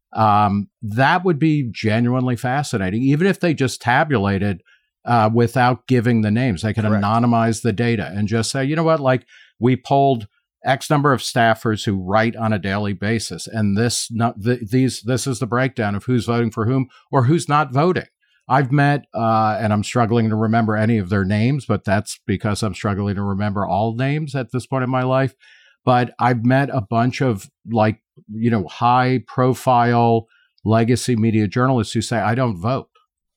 um, that would be genuinely fascinating, even if they just tabulated uh, without giving the names. They can Correct. anonymize the data and just say, you know what, like we polled X number of staffers who write on a daily basis, and this not, th- these this is the breakdown of who's voting for whom or who's not voting. I've met, uh, and I'm struggling to remember any of their names, but that's because I'm struggling to remember all names at this point in my life. But I've met a bunch of like, you know, high profile legacy media journalists who say, I don't vote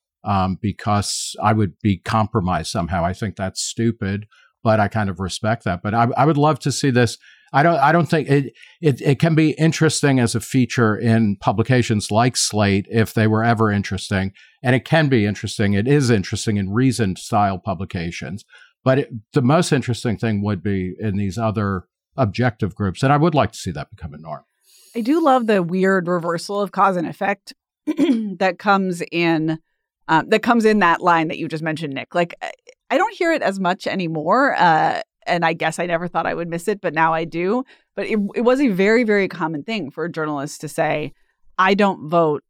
um, because I would be compromised somehow. I think that's stupid, but I kind of respect that. But I, I would love to see this. I don't, I don't think it, it, it can be interesting as a feature in publications like Slate if they were ever interesting. And it can be interesting. It is interesting in Reason style publications. But it, the most interesting thing would be in these other objective groups. And I would like to see that become a norm. I do love the weird reversal of cause and effect that comes in um, that comes in that line that you just mentioned, Nick. Like, I don't hear it as much anymore. Uh, and I guess I never thought I would miss it, but now I do. But it, it was a very, very common thing for journalists to say, I don't vote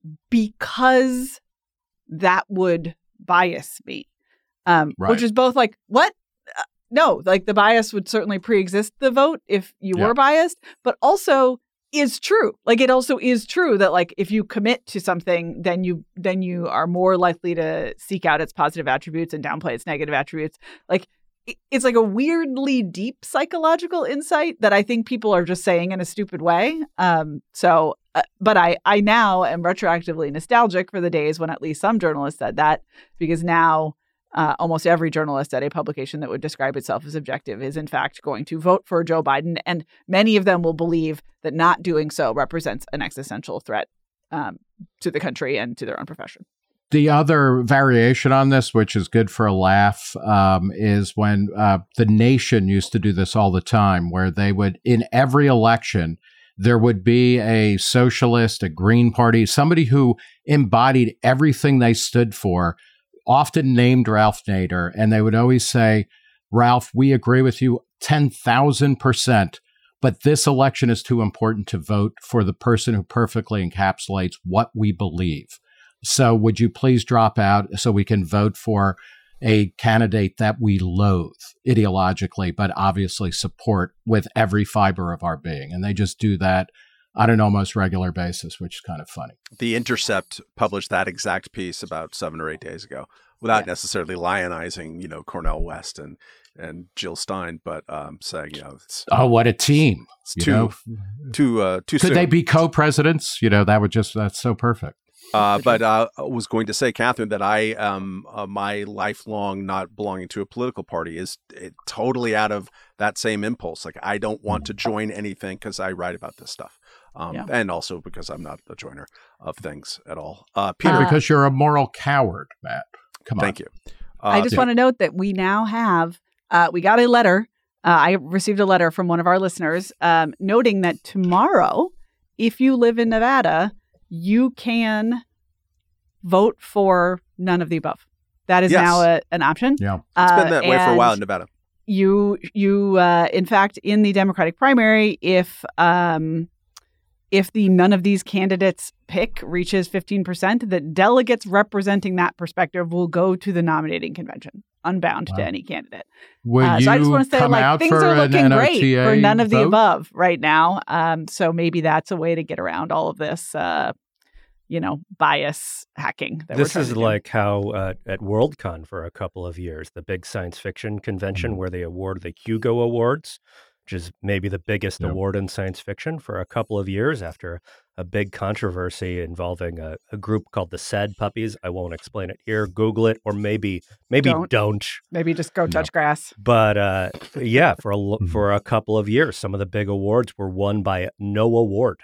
because that would bias me. Um, Right. Which is both like, what? Uh, no, like the bias would certainly pre-exist the vote if you Yeah. were biased, but also is true. Like it also is true that like if you commit to something, then you then you are more likely to seek out its positive attributes and downplay its negative attributes. Like it, it's like a weirdly deep psychological insight that I think people are just saying in a stupid way. Um, so, uh, but I I now am retroactively nostalgic for the days when at least some journalists said that, because now Uh, almost every journalist at a publication that would describe itself as objective is, in fact, going to vote for Joe Biden. And many of them will believe that not doing so represents an existential threat um, to the country and to their own profession. The other variation on this, which is good for a laugh, um, is when uh, the Nation used to do this all the time, where they would, in every election, there would be a socialist, a Green Party, somebody who embodied everything they stood for, often named Ralph Nader, and they would always say, Ralph, we agree with you ten thousand percent, but this election is too important to vote for the person who perfectly encapsulates what we believe. So would you please drop out so we can vote for a candidate that we loathe ideologically, but obviously support with every fiber of our being? And they just do that on an almost regular basis, which is kind of funny. The Intercept published that exact piece about seven or eight days ago, without Yeah. necessarily lionizing, you know, Cornel West and and Jill Stein, but um, saying, you know, it's, Oh, what a team! it's You too know, too uh, too could soon. they be co-presidents? You know, that would just that's so perfect. Uh, but uh, I was going to say, Catherine, that I um uh, my lifelong not belonging to a political party is it, totally out of that same impulse. Like I don't want to join anything because I write about this stuff. Um, Yeah. And also because I'm not a joiner of things at all. Uh, Peter, Uh, Because you're a moral coward, Matt. Come on. thank you. Uh, I just want to note that we now have, uh, we got a letter. Uh, I received a letter from one of our listeners um, noting that tomorrow, if you live in Nevada, you can vote for none of the above. That is Yes. now a, an option. Yeah. It's been Uh, that way for a and while in Nevada. You, you, uh, in fact, in the Democratic primary, if um, if the none of these candidates pick reaches fifteen percent, the delegates representing that perspective will go to the nominating convention, unbound Wow. to any candidate. Will Uh, you so I just want to say, come like, out things for are an looking great N O T A for none of the vote? above right now. Um, so maybe that's a way to get around all of this, uh, you know, bias hacking. That This we're is trying to do. like how uh, at Worldcon for a couple of years, the big science fiction convention Mhm. where they award the Hugo Awards which is maybe the biggest Yeah. award in science fiction, for a couple of years after a big controversy involving a, a group called the Sad Puppies. I won't explain it here. Google it, or maybe maybe Don't. don't. Maybe just go touch grass. But uh, yeah, for a l- Mhm. for a couple of years, some of the big awards were won by no award.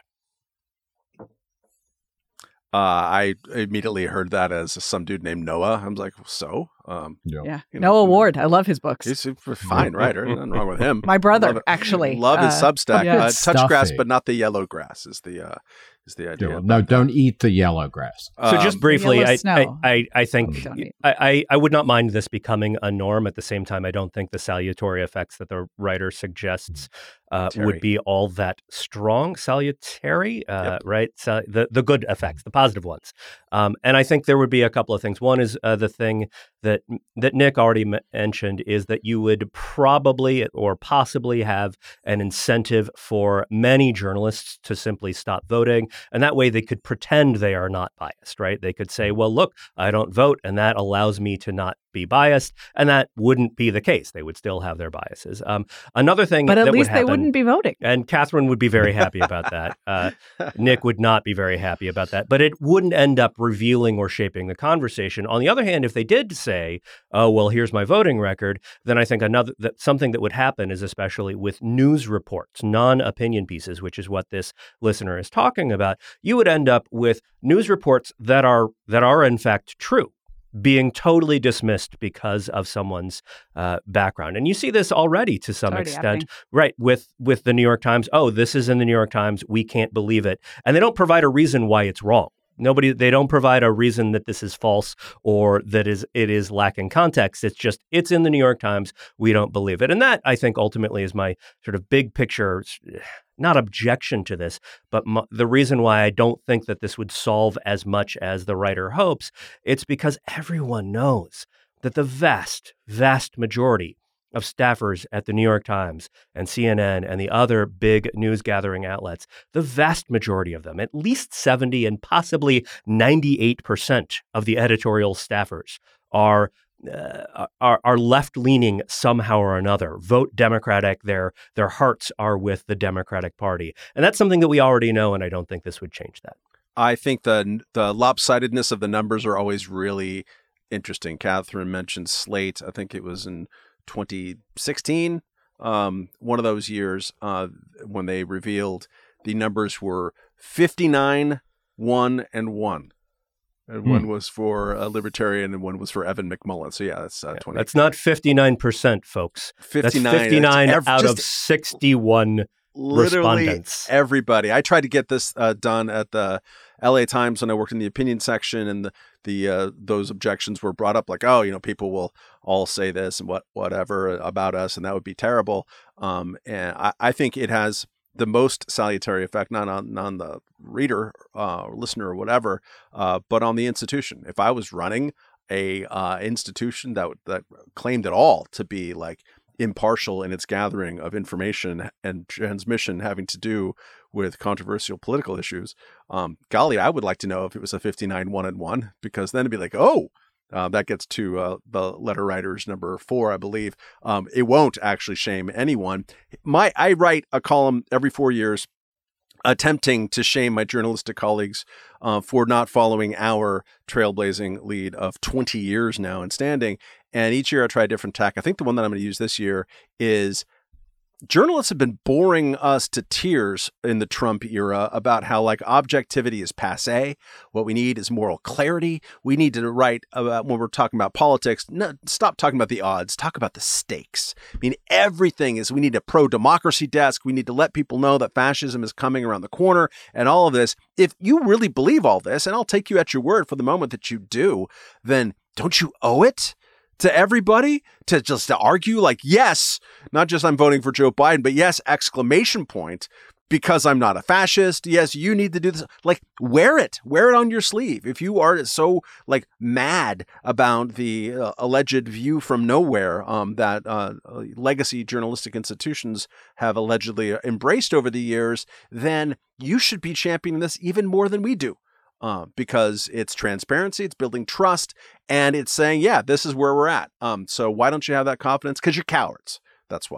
Uh, I immediately heard that as some dude named Noah. I was like, so? Um, Yeah. Yeah. You No know, award. I love his books. he's a fine writer. Nothing wrong with him. My brother, Love it. actually. Love his Uh, Substack. yeah. Uh, It's touch grass, stuffy. but not the yellow grass is the uh, is the idea. Yeah, about no, that. don't eat the yellow grass. So just Um, briefly, yellow I, I, snow. I, I think Don't eat. I, I, I would not mind this becoming a norm. At the same time, I don't think the salutary effects that the writer suggests uh, Terry. would be all that strong. Salutary, uh, Yep. right? So the the good effects, the positive ones. Um, and I think there would be a couple of things. One is uh, the thing that that Nick already m- mentioned is that you would probably or possibly have an incentive for many journalists to simply stop voting, and that way they could pretend they are not biased, right? They could say, well, look, I don't vote, and that allows me to not be biased, and that wouldn't be the case. They would still have their biases. Um, another thing But at that least would they happen, wouldn't be voting. and Catherine would be very happy about that. Uh, Nick would not be very happy about that, but it wouldn't end up revealing or shaping the conversation. On the other hand, if they did say, oh, well, here's my voting record, then I think another that something that would happen is, especially with news reports, non-opinion pieces, which is what this listener is talking about, you would end up with news reports that are that are in fact true being totally dismissed because of someone's uh, background. And you see this already to some already extent, happening. right, with with the New York Times. Oh, this is in the New York Times. We can't believe it. And they don't provide a reason why it's wrong. Nobody, they don't provide a reason that this is false or that is it is lacking context. It's just, it's in the New York Times. We don't believe it. And that, I think, ultimately is my sort of big picture, not objection to this, but m- the reason why I don't think that this would solve as much as the writer hopes. It's because everyone knows that the vast, vast majority of staffers at the New York Times and C N N and the other big news gathering outlets, the vast majority of them, at least seventy and possibly ninety-eight percent of the editorial staffers are uh, are, are left-leaning somehow or another, vote Democratic. Their their hearts are with the Democratic Party. And that's something that we already know, and I don't think this would change that. I think the the lopsidedness of the numbers are always really interesting. Catherine mentioned Slate. I think it was in twenty sixteen, um, one of those years uh, when they revealed the numbers were fifty-nine, one, and one. And Hmm. one was for a libertarian and one was for Evan McMullen. So yeah, that's uh, twenty. That's not fifty-nine percent, folks. fifty-nine. That's fifty-nine That's ev- out just of sixty-one literally respondents. everybody. I tried to get this uh, done at the L A Times when I worked in the opinion section, and the the uh, those objections were brought up, like, oh, you know, people will all say this and what whatever about us, and that would be terrible. Um, and I, I think it has the most salutary effect, not on on the reader, uh, or listener, or whatever, uh, but on the institution. If I was running a uh, institution that that claimed it all to be like impartial in its gathering of information and transmission having to do with controversial political issues, um, golly, I would like to know if it was a fifty-nine one and one, because then it'd be like, oh, uh, that gets to uh, the letter writers number four, I believe. Um, it won't actually shame anyone. My I write a column every four years attempting to shame my journalistic colleagues uh, for not following our trailblazing lead of twenty years now and standing. And each year I try a different tack. I think the one that I'm going to use this year is journalists have been boring us to tears in the Trump era about how like objectivity is passé. What we need is moral clarity. We need to write about, when we're talking about politics, no, stop talking about the odds, talk about the stakes. I mean, everything is, we need a pro-democracy desk. We need to let people know that fascism is coming around the corner and all of this. If you really believe all this, and I'll take you at your word for the moment that you do, then don't you owe it to everybody to just to argue like, yes, not just I'm voting for Joe Biden, but yes, exclamation point, because I'm not a fascist. Yes, you need to do this. Like, wear it, wear it on your sleeve. If you are so like mad about the uh, alleged view from nowhere um, that uh, legacy journalistic institutions have allegedly embraced over the years, then you should be championing this even more than we do. Uh, because it's transparency, it's building trust, and it's saying, yeah, this is where we're at. Um, so why don't you have that confidence? Because you're cowards. That's why.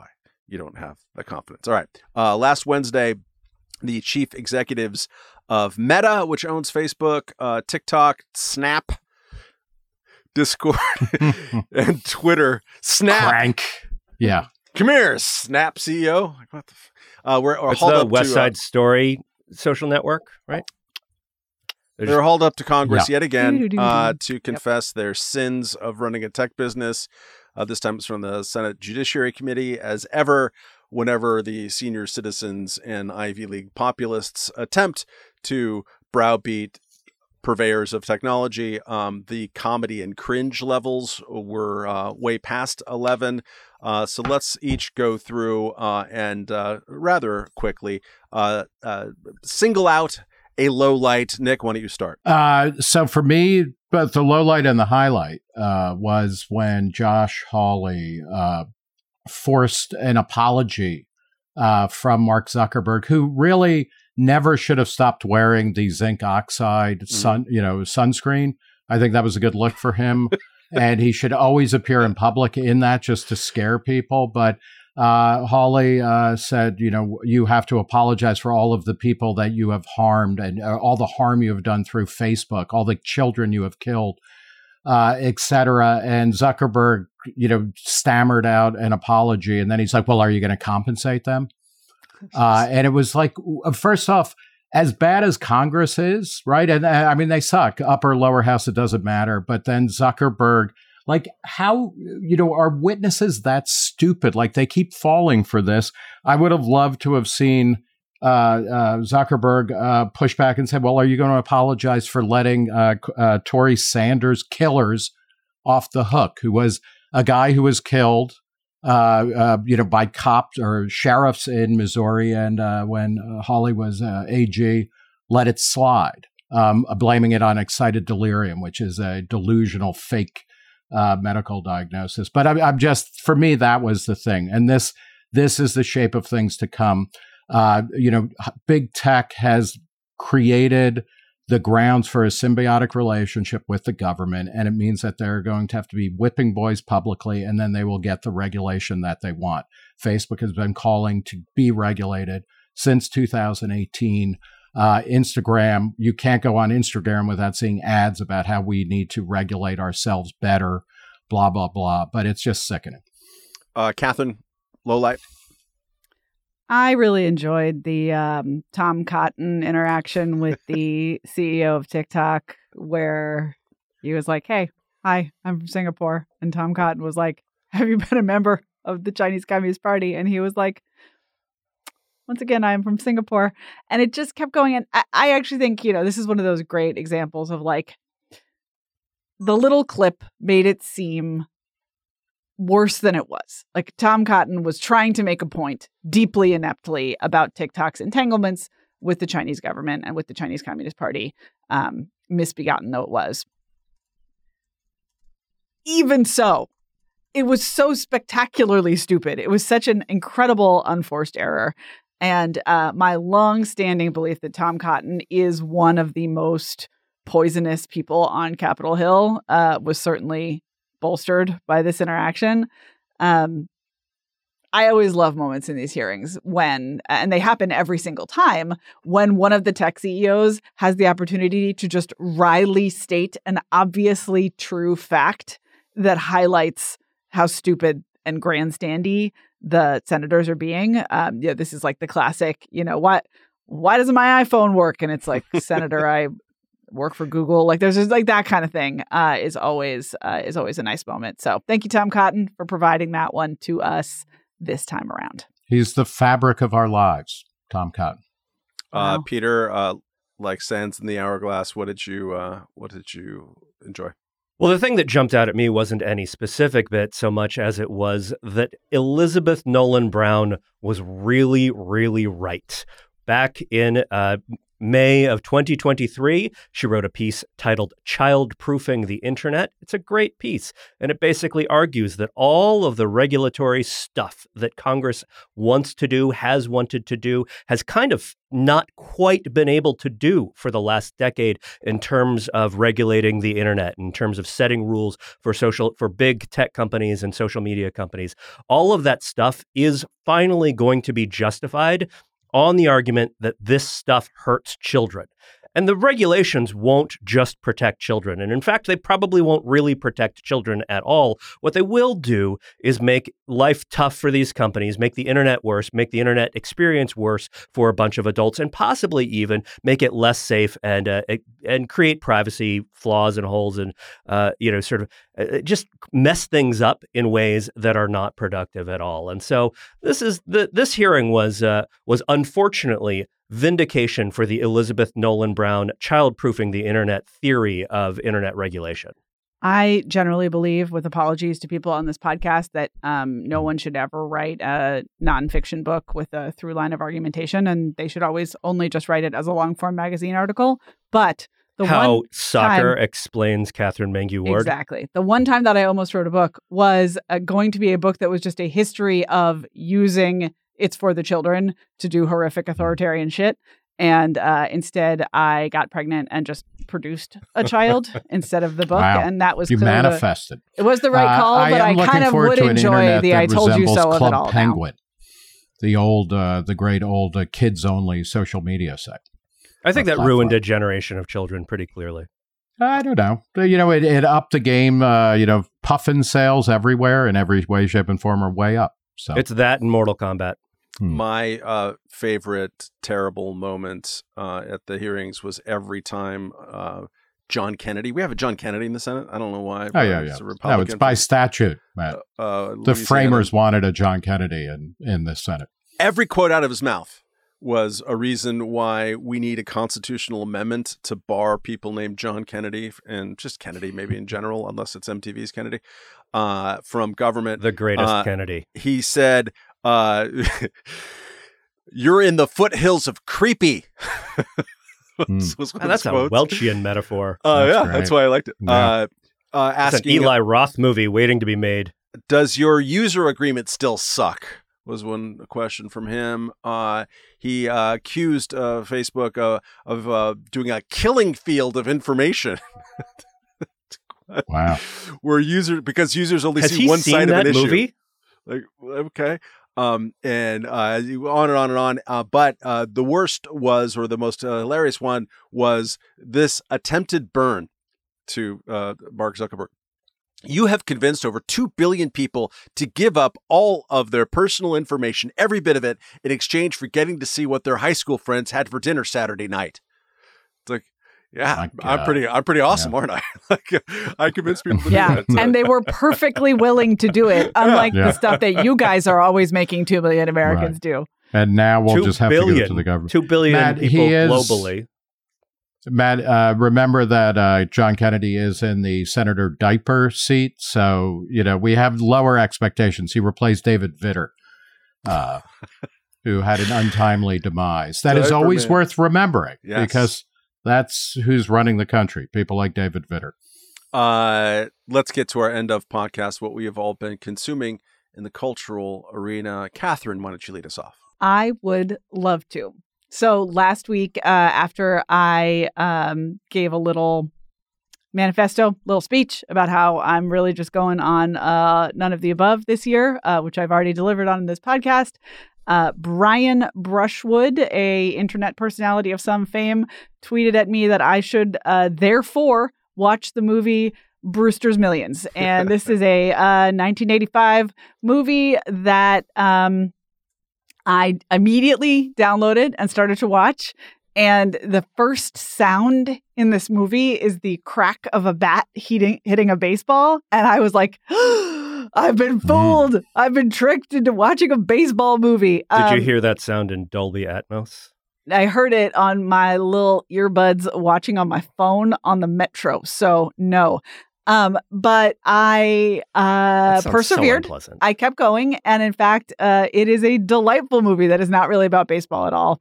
you don't have the confidence. All right. Uh, last Wednesday, the chief executives of Meta, which owns Facebook, uh, TikTok, Snap, Discord, and Twitter. Snap. Crank. Yeah. Come here, Snap C E O. Like, what the f- uh, we're, we're It's hauled the up West to, Side uh, Story social network, right? They're They're just- hauled up to Congress yet again Doo-doo-doo-doo. uh, to confess their sins of running a tech business. Uh, this time it's from the Senate Judiciary Committee. As ever, whenever the senior citizens and Ivy League populists attempt to browbeat purveyors of technology, um, the comedy and cringe levels were uh, way past eleven. Uh, so let's each go through uh, and uh, rather quickly uh, uh, single out a low light. Nick, why don't you start? Uh, so for me, both the low light and the highlight uh, was when Josh Hawley uh, forced an apology uh, from Mark Zuckerberg, who really never should have stopped wearing the zinc oxide sun, mm. you know, sunscreen. I think that was a good look for him, and he should always appear in public in that just to scare people. But Uh, Hawley uh, said, you know, you have to apologize for all of the people that you have harmed and uh, all the harm you have done through Facebook, all the children you have killed, uh, et cetera. And Zuckerberg, you know, stammered out an apology. And then he's like, well, are you going to compensate them? Uh, and it was like, first off, as bad as Congress is, right? And uh, I mean, they suck, upper, lower house, it doesn't matter. But then Zuckerberg, like, how, you know, are witnesses that stupid? Like, they keep falling for this. I would have loved to have seen uh, uh, Zuckerberg uh, push back and say, well, are you going to apologize for letting uh, uh, Tory Sanders killers off the hook, who was a guy who was killed, uh, uh, you know, by cops or sheriffs in Missouri. And uh, when uh, Hawley was uh, A G, let it slide, um, blaming it on excited delirium, which is a delusional fake Uh, medical diagnosis. But I'm, I'm just, for me, that was the thing. And this, this is the shape of things to come. Uh, you know, big tech has created the grounds for a symbiotic relationship with the government. And it means that they're going to have to be whipping boys publicly, and then they will get the regulation that they want. Facebook has been calling to be regulated since two thousand eighteen. Uh, Instagram, you can't go on Instagram without seeing ads about how we need to regulate ourselves better, blah, blah, blah. But it's just sickening. Uh, Catherine, low light. I really enjoyed the um, Tom Cotton interaction with the C E O of TikTok, where he was like, hey, hi, I'm from Singapore. And Tom Cotton was like, have you been a member of the Chinese Communist Party? And he was like, once again, I'm from Singapore. And it just kept going. And I, I actually think, you know, this is one of those great examples of like the little clip made it seem worse than it was. Like Tom Cotton was trying to make a point deeply ineptly about TikTok's entanglements with the Chinese government and with the Chinese Communist Party, um, misbegotten though it was. Even so, it was so spectacularly stupid. It was such an incredible unforced error. And uh, my long-standing belief that Tom Cotton is one of the most poisonous people on Capitol Hill uh, was certainly bolstered by this interaction. Um, I always love moments in these hearings when, and they happen every single time, when one of the tech C E Os has the opportunity to just wryly state an obviously true fact that highlights how stupid and grandstandy the senators are being. Um, yeah, this is like the classic, you know, what, why doesn't my iPhone work? And it's like, Senator, I work for Google. Like there's just like that kind of thing uh, is always uh, is always a nice moment. So thank you, Tom Cotton, for providing that one to us this time around. He's the fabric of our lives, Tom Cotton. Uh, Wow. Peter, uh, like sands in the hourglass, what did you uh, what did you enjoy? Well, the thing that jumped out at me wasn't any specific bit so much as it was that Elizabeth Nolan Brown was really, really right. Back in uh, May of twenty twenty-three, she wrote a piece titled Child-Proofing the Internet. It's a great piece, and it basically argues that all of the regulatory stuff that Congress wants to do, has wanted to do, has kind of not quite been able to do for the last decade in terms of regulating the internet, in terms of setting rules for social, for big tech companies and social media companies. All of that stuff is finally going to be justified on the argument that this stuff hurts children. And the regulations won't just protect children. And in fact, they probably won't really protect children at all. What they will do is make life tough for these companies, make the internet worse, make the internet experience worse for a bunch of adults, and possibly even make it less safe and uh, and create privacy flaws and holes and, uh, you know, sort of uh, just mess things up in ways that are not productive at all. And so this is the this hearing was uh, was unfortunately vindication for the Elizabeth Nolan Brown child-proofing the internet theory of internet regulation. I generally believe, with apologies to people on this podcast, that um, no one should ever write a nonfiction book with a through line of argumentation, and they should always only just write it as a long-form magazine article. But the How one soccer time, explains Catherine Mangu Ward. Exactly. The one time that I almost wrote a book was uh, going to be a book that was just a history of using It's for the Children to do horrific authoritarian shit. And uh, instead, I got pregnant and just produced a child instead of the book. Wow. And that was you clearly manifested. The, it was the right call, uh, but I, I kind of would enjoy the I told you so of Club it all Penguin, now. the old, uh, the great old uh, kids-only social media site. I think that platform. ruined a generation of children pretty clearly. I don't know. You know, it, it upped the game, uh, you know, puffin sales everywhere in every way, shape, and form are way up. So It's that and Mortal Kombat. Hmm. My uh, favorite terrible moment uh, at the hearings was every time uh, John Kennedy. We have a John Kennedy in the Senate. I don't know why. Oh, yeah, it's yeah. a Republican No, it's by from, statute, Matt. Uh, uh, the Louisiana. framers wanted a John Kennedy in, in the Senate. Every quote out of his mouth was a reason why we need a constitutional amendment to bar people named John Kennedy and just Kennedy, maybe in general, unless it's M T V's Kennedy, uh, from government. The greatest uh, Kennedy. He said, uh, you're in the foothills of creepy. was, was Oh, that's a quotes. Welchian metaphor. Oh, uh, yeah, great. that's why I liked it. Yeah. Uh, uh, It's an asking, Eli Roth movie waiting to be made. does your user agreement still suck? Was one question from him. Uh, he uh, accused uh, Facebook uh, of uh, doing a killing field of information. Wow. Where user because users only Has see he one seen side that of an movie? issue. Like, okay. Um, and uh, on and on and on. Uh, but uh, the worst was, or the most uh, hilarious one, was this attempted burn to uh, Mark Zuckerberg. You have convinced over two billion people to give up all of their personal information, every bit of it, in exchange for getting to see what their high school friends had for dinner Saturday night. It's like, yeah, My I'm God. pretty, I'm pretty awesome, Yeah. aren't I? Like, I convinced people to Yeah. do that. So- And they were perfectly willing to do it, unlike Yeah. the stuff that you guys are always making two million Americans Right. do. And now we'll Two just have to billion. go to the government. Two billion Matt, he people is- globally. Matt, uh, remember that uh, John Kennedy is in the Senator Diaper seat. So, you know, we have lower expectations. He replaced David Vitter, uh, who had an untimely demise. That is Diaper always man. worth remembering Yes. because that's who's running the country, people like David Vitter. Uh, let's get to our end of podcast, what we have all been consuming in the cultural arena. Catherine, why don't you lead us off? I would love to. So last week, uh, after I um, gave a little manifesto, little speech about how I'm really just going on uh, none of the above this year, uh, which I've already delivered on in this podcast, uh, Brian Brushwood, a internet personality of some fame, tweeted at me that I should uh, therefore watch the movie Brewster's Millions. And this is a uh, nineteen eighty-five movie that um, I immediately downloaded and started to watch. And the first sound in this movie is the crack of a bat hitting, hitting a baseball. And I was like, I've been fooled. Mm. I've been tricked into watching a baseball movie. Did um, you hear that sound in Dolby Atmos? I heard it on my little earbuds watching on my phone on the Metro. So no. Um, but I uh, persevered. So I kept going. And in fact, uh, it is a delightful movie that is not really about baseball at all.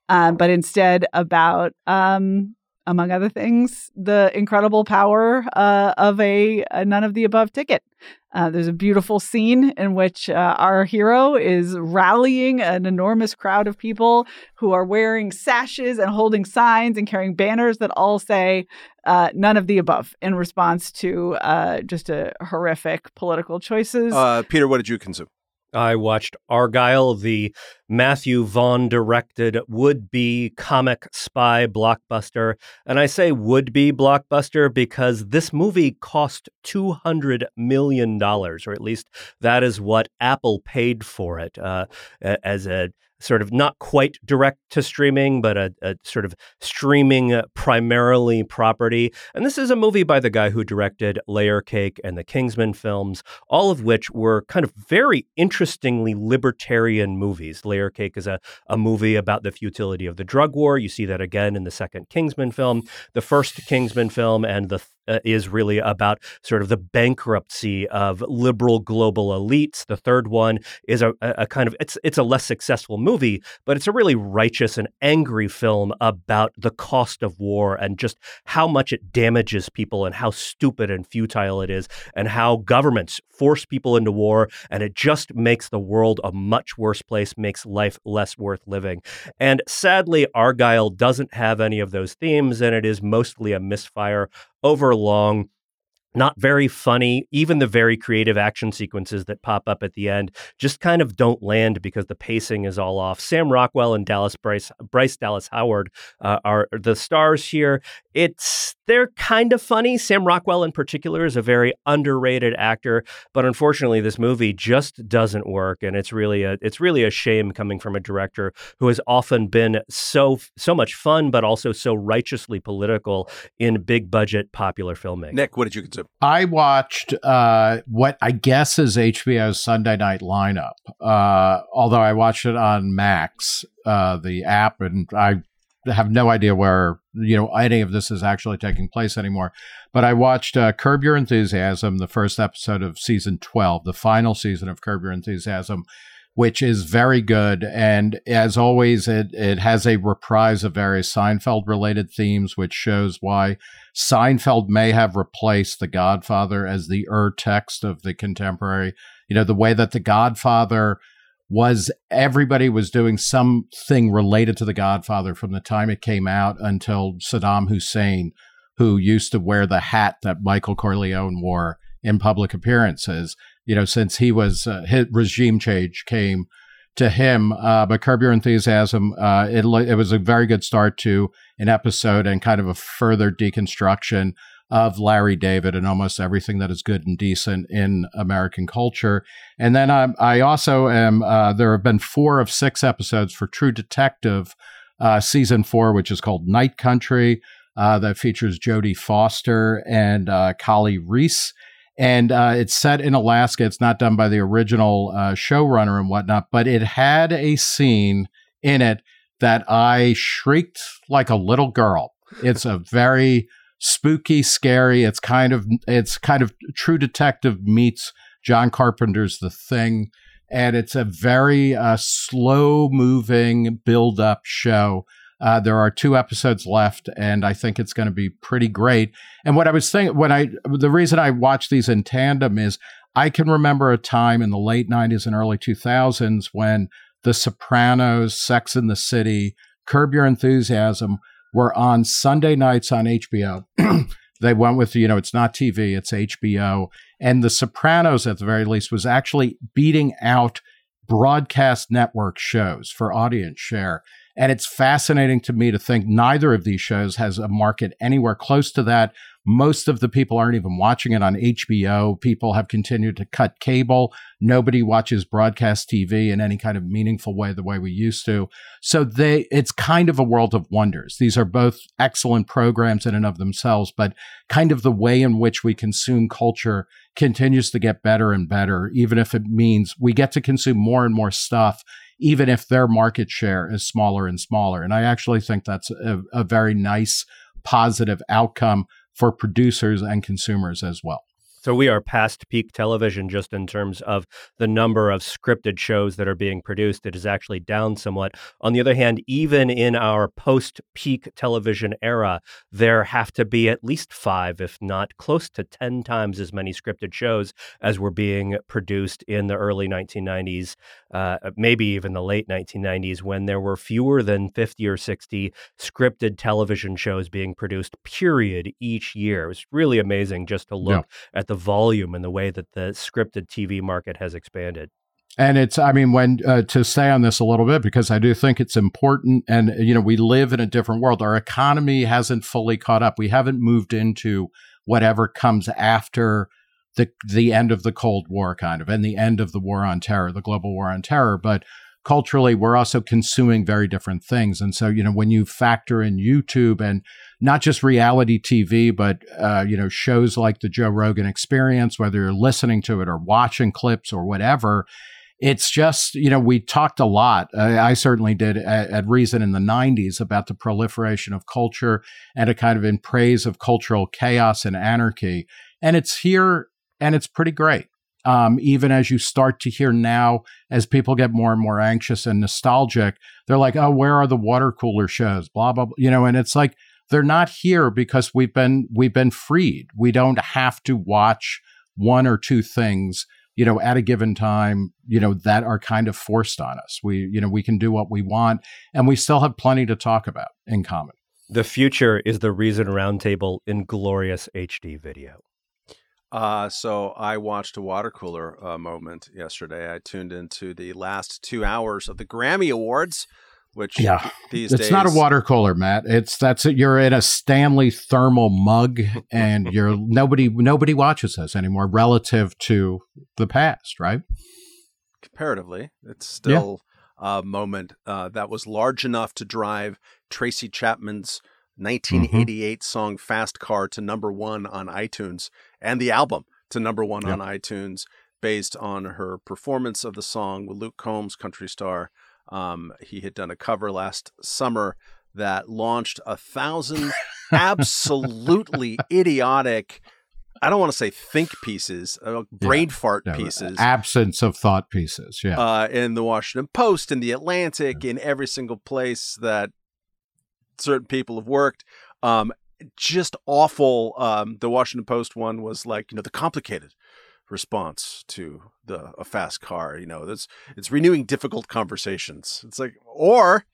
uh, but instead about, um, among other things, the incredible power uh, of a, a none of the above ticket. Uh, there's a beautiful scene in which uh, our hero is rallying an enormous crowd of people who are wearing sashes and holding signs and carrying banners that all say uh, none of the above in response to uh, just a horrific political choices. Uh, Peter, what did you consume? I watched Argylle, the Matthew Vaughn-directed would-be comic spy blockbuster. And I say would-be blockbuster because this movie cost two hundred million dollars, or at least that is what Apple paid for it, uh, as a sort of not quite direct to streaming, but a, a sort of streaming uh, primarily property. And this is a movie by the guy who directed Layer Cake and the Kingsman films, all of which were kind of very interestingly libertarian movies. Layer Cake is a, a movie about the futility of the drug war. You see that again in the second Kingsman film. The first Kingsman film and the Uh, is really about sort of the bankruptcy of liberal global elites. The third one is a, a kind of, it's it's a less successful movie, but it's a really righteous and angry film about the cost of war and just how much it damages people and how stupid and futile it is and how governments force people into war, and it just makes the world a much worse place, makes life less worth living. And sadly, Argylle doesn't have any of those themes, and it is mostly a misfire over long, not very funny. Even the very creative action sequences that pop up at the end just kind of don't land because the pacing is all off. Sam Rockwell and Dallas Bryce, Bryce Dallas Howard uh, are the stars here. It's they're kind of funny. Sam Rockwell in particular is a very underrated actor, but unfortunately this movie just doesn't work, and it's really a it's really a shame coming from a director who has often been so so much fun but also so righteously political in big budget popular filmmaking. Nick, what did you consume? I watched uh, what I guess is H B O's Sunday night lineup, uh, although I watched it on Max, uh, the app, and I have no idea where you know any of this is actually taking place anymore. But I watched uh, Curb Your Enthusiasm, the first episode of season twelve, the final season of Curb Your Enthusiasm, which is very good. And as always, it, it has a reprise of various Seinfeld-related themes, which shows why Seinfeld may have replaced The Godfather as the ur-text of the contemporary. You know, the way that The Godfather was, everybody was doing something related to The Godfather from the time it came out until Saddam Hussein, who used to wear the hat that Michael Corleone wore in public appearances. You know, since he was, uh, his regime change came to him. Uh, but Curb Your Enthusiasm, uh, it, it was a very good start to an episode and kind of a further deconstruction of Larry David and almost everything that is good and decent in American culture. And then I, I also am, uh, there have been four of six episodes for True Detective, uh, season four, which is called Night Country, uh, that features Jodie Foster and uh, Kali Reese. And uh, it's set in Alaska. It's not done by the original uh, showrunner and whatnot, but it had a scene in it that I shrieked like a little girl. It's a very spooky, scary. It's kind of it's kind of True Detective meets John Carpenter's The Thing, and it's a very uh, slow-moving, build-up show. Uh, there are two episodes left, and I think it's going to be pretty great. And what I was thinking, when I, the reason I watch these in tandem is I can remember a time in the late nineties and early two thousands when The Sopranos, Sex and the City, Curb Your Enthusiasm were on Sunday nights on H B O. They went with, you know, it's not T V, it's H B O. And The Sopranos, at the very least, was actually beating out broadcast network shows for audience share. And it's fascinating to me to think neither of these shows has a market anywhere close to that. Most of the people aren't even watching it on H B O. People have continued to cut cable. Nobody watches broadcast T V in any kind of meaningful way the way we used to. So they, it's kind of a world of wonders. These are both excellent programs in and of themselves, but kind of the way in which we consume culture continues to get better and better, even if it means we get to consume more and more stuff, even if their market share is smaller and smaller. And I actually think that's a, a very nice, positive outcome for producers and consumers as well. So we are past peak television just in terms of the number of scripted shows that are being produced. It is actually down somewhat. On the other hand, even in our post-peak television era, there have to be at least five, if not close to ten times as many scripted shows as were being produced in the early nineteen nineties, uh, maybe even the late nineteen nineties, when there were fewer than fifty or sixty scripted television shows being produced, period, each year. It was really amazing just to look yeah. at the volume and the way that the scripted T V market has expanded. And it's, I mean, when uh, to stay on this a little bit, because I do think it's important. And, you know, we live in a different world. Our economy hasn't fully caught up. We haven't moved into whatever comes after the the end of the Cold War, kind of, and the end of the war on terror, the global war on terror. But culturally, we're also consuming very different things. And so, you know, when you factor in YouTube and not just reality T V, but, uh, you know, shows like the Joe Rogan Experience, whether you're listening to it or watching clips or whatever, it's just, you know, we talked a lot. Uh, I certainly did at, at Reason in the nineties about the proliferation of culture and a kind of in praise of cultural chaos and anarchy. And it's here and it's pretty great. Um, even as you start to hear now, as people get more and more anxious and nostalgic, they're like, oh, where are the water cooler shows? Blah, blah, blah. You know, and it's like, they're not here because we've been, we've been freed. We don't have to watch one or two things, you know, at a given time, you know, that are kind of forced on us. We, you know, we can do what we want, and we still have plenty to talk about in common. The future is the Reason Roundtable in glorious H D video. Uh, so I watched a water cooler uh, moment yesterday. I tuned into the last two hours of the Grammy Awards, which yeah, these it's days... not a water cooler, Matt. It's that's it. You're in a Stanley thermal mug, and you're nobody nobody watches this anymore relative to the past, right? Comparatively, it's still yeah. a moment uh, that was large enough to drive Tracy Chapman's nineteen eighty-eight mm-hmm. song Fast Car to number one on iTunes, and the album to number one yep. on iTunes, based on her performance of the song with Luke Combs, country star. Um, he had done a cover last summer that launched a thousand absolutely idiotic, I don't want to say think pieces, uh, brain yeah, fart no, pieces. Absence of thought pieces, yeah. Uh, in the Washington Post, in the Atlantic, yeah. in every single place that certain people have worked. Um, just awful. Um, the Washington Post one was like, you know, the complicated response to the a fast car. You know, that's it's renewing difficult conversations. It's like, or,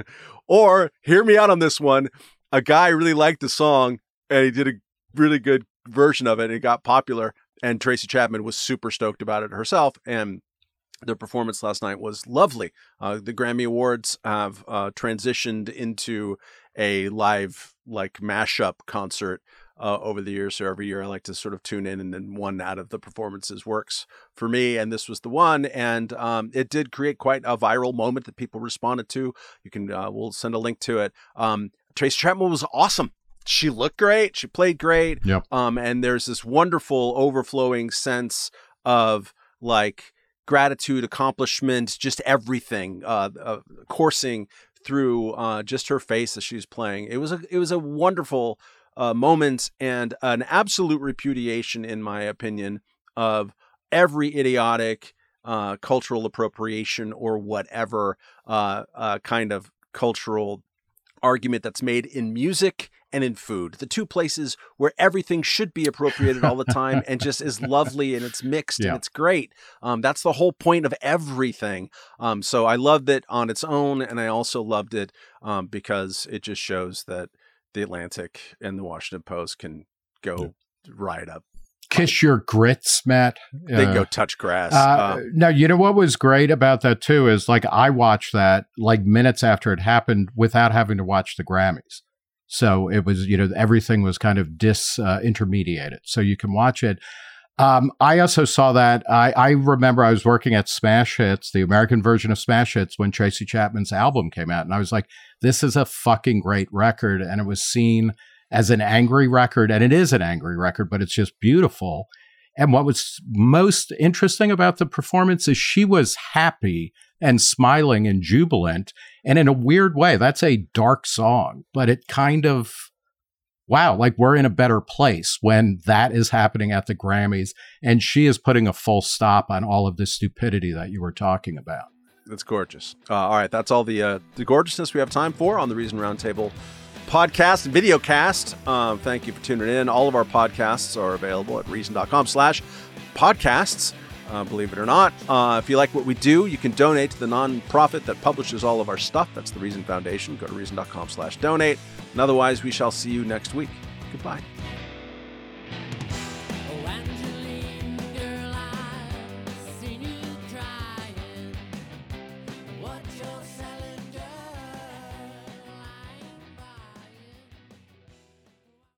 or hear me out on this one. A guy really liked the song and he did a really good version of it. And it got popular, and Tracy Chapman was super stoked about it herself. And the performance last night was lovely. Uh, the Grammy Awards have uh, transitioned into a live like mashup concert uh, over the years. So every year I like to sort of tune in, and then one out of the performances works for me. And this was the one. And um, it did create quite a viral moment that people responded to. You can, uh, we'll send a link to it. Um, Tracy Chapman was awesome. She looked great. She played great. Yep. Um, and there's this wonderful overflowing sense of like gratitude, accomplishment, just everything, uh, uh, coursing through uh, just her face as she was playing. It was a it was a wonderful uh, moment, and an absolute repudiation, in my opinion, of every idiotic uh, cultural appropriation or whatever uh, uh, kind of cultural argument that's made in music and in food, the two places where everything should be appropriated all the time and just is lovely and it's mixed yeah. and it's great. Um, that's the whole point of everything. Um, so I loved it on its own, and I also loved it um, because it just shows that the Atlantic and the Washington Post can go yeah. right up. Kiss your grits, Matt. They uh, go touch grass. Uh, um, now, you know what was great about that, too, is like I watched that like minutes after it happened without having to watch the Grammys. So it was, you know, everything was kind of disintermediated. Uh, so you can watch it. Um, I also saw that. I, I remember I was working at Smash Hits, the American version of Smash Hits, when Tracy Chapman's album came out. And I was like, this is a fucking great record. And it was seen as an angry record, and it is an angry record, but it's just beautiful. And what was most interesting about the performance is she was happy and smiling and jubilant. And in a weird way, that's a dark song, but it kind of wow, like we're in a better place when that is happening at the Grammys. And she is putting a full stop on all of this stupidity that you were talking about. That's gorgeous. Uh, all right. That's all the, uh, the gorgeousness we have time for on the Reason Roundtable podcast and video cast. Um, thank you for tuning in. All of our podcasts are available at reason.com slash podcasts. Uh, believe it or not. Uh, if you like what we do, you can donate to the nonprofit that publishes all of our stuff. That's the Reason Foundation. Go to reason.com slash donate. And otherwise, we shall see you next week. Goodbye.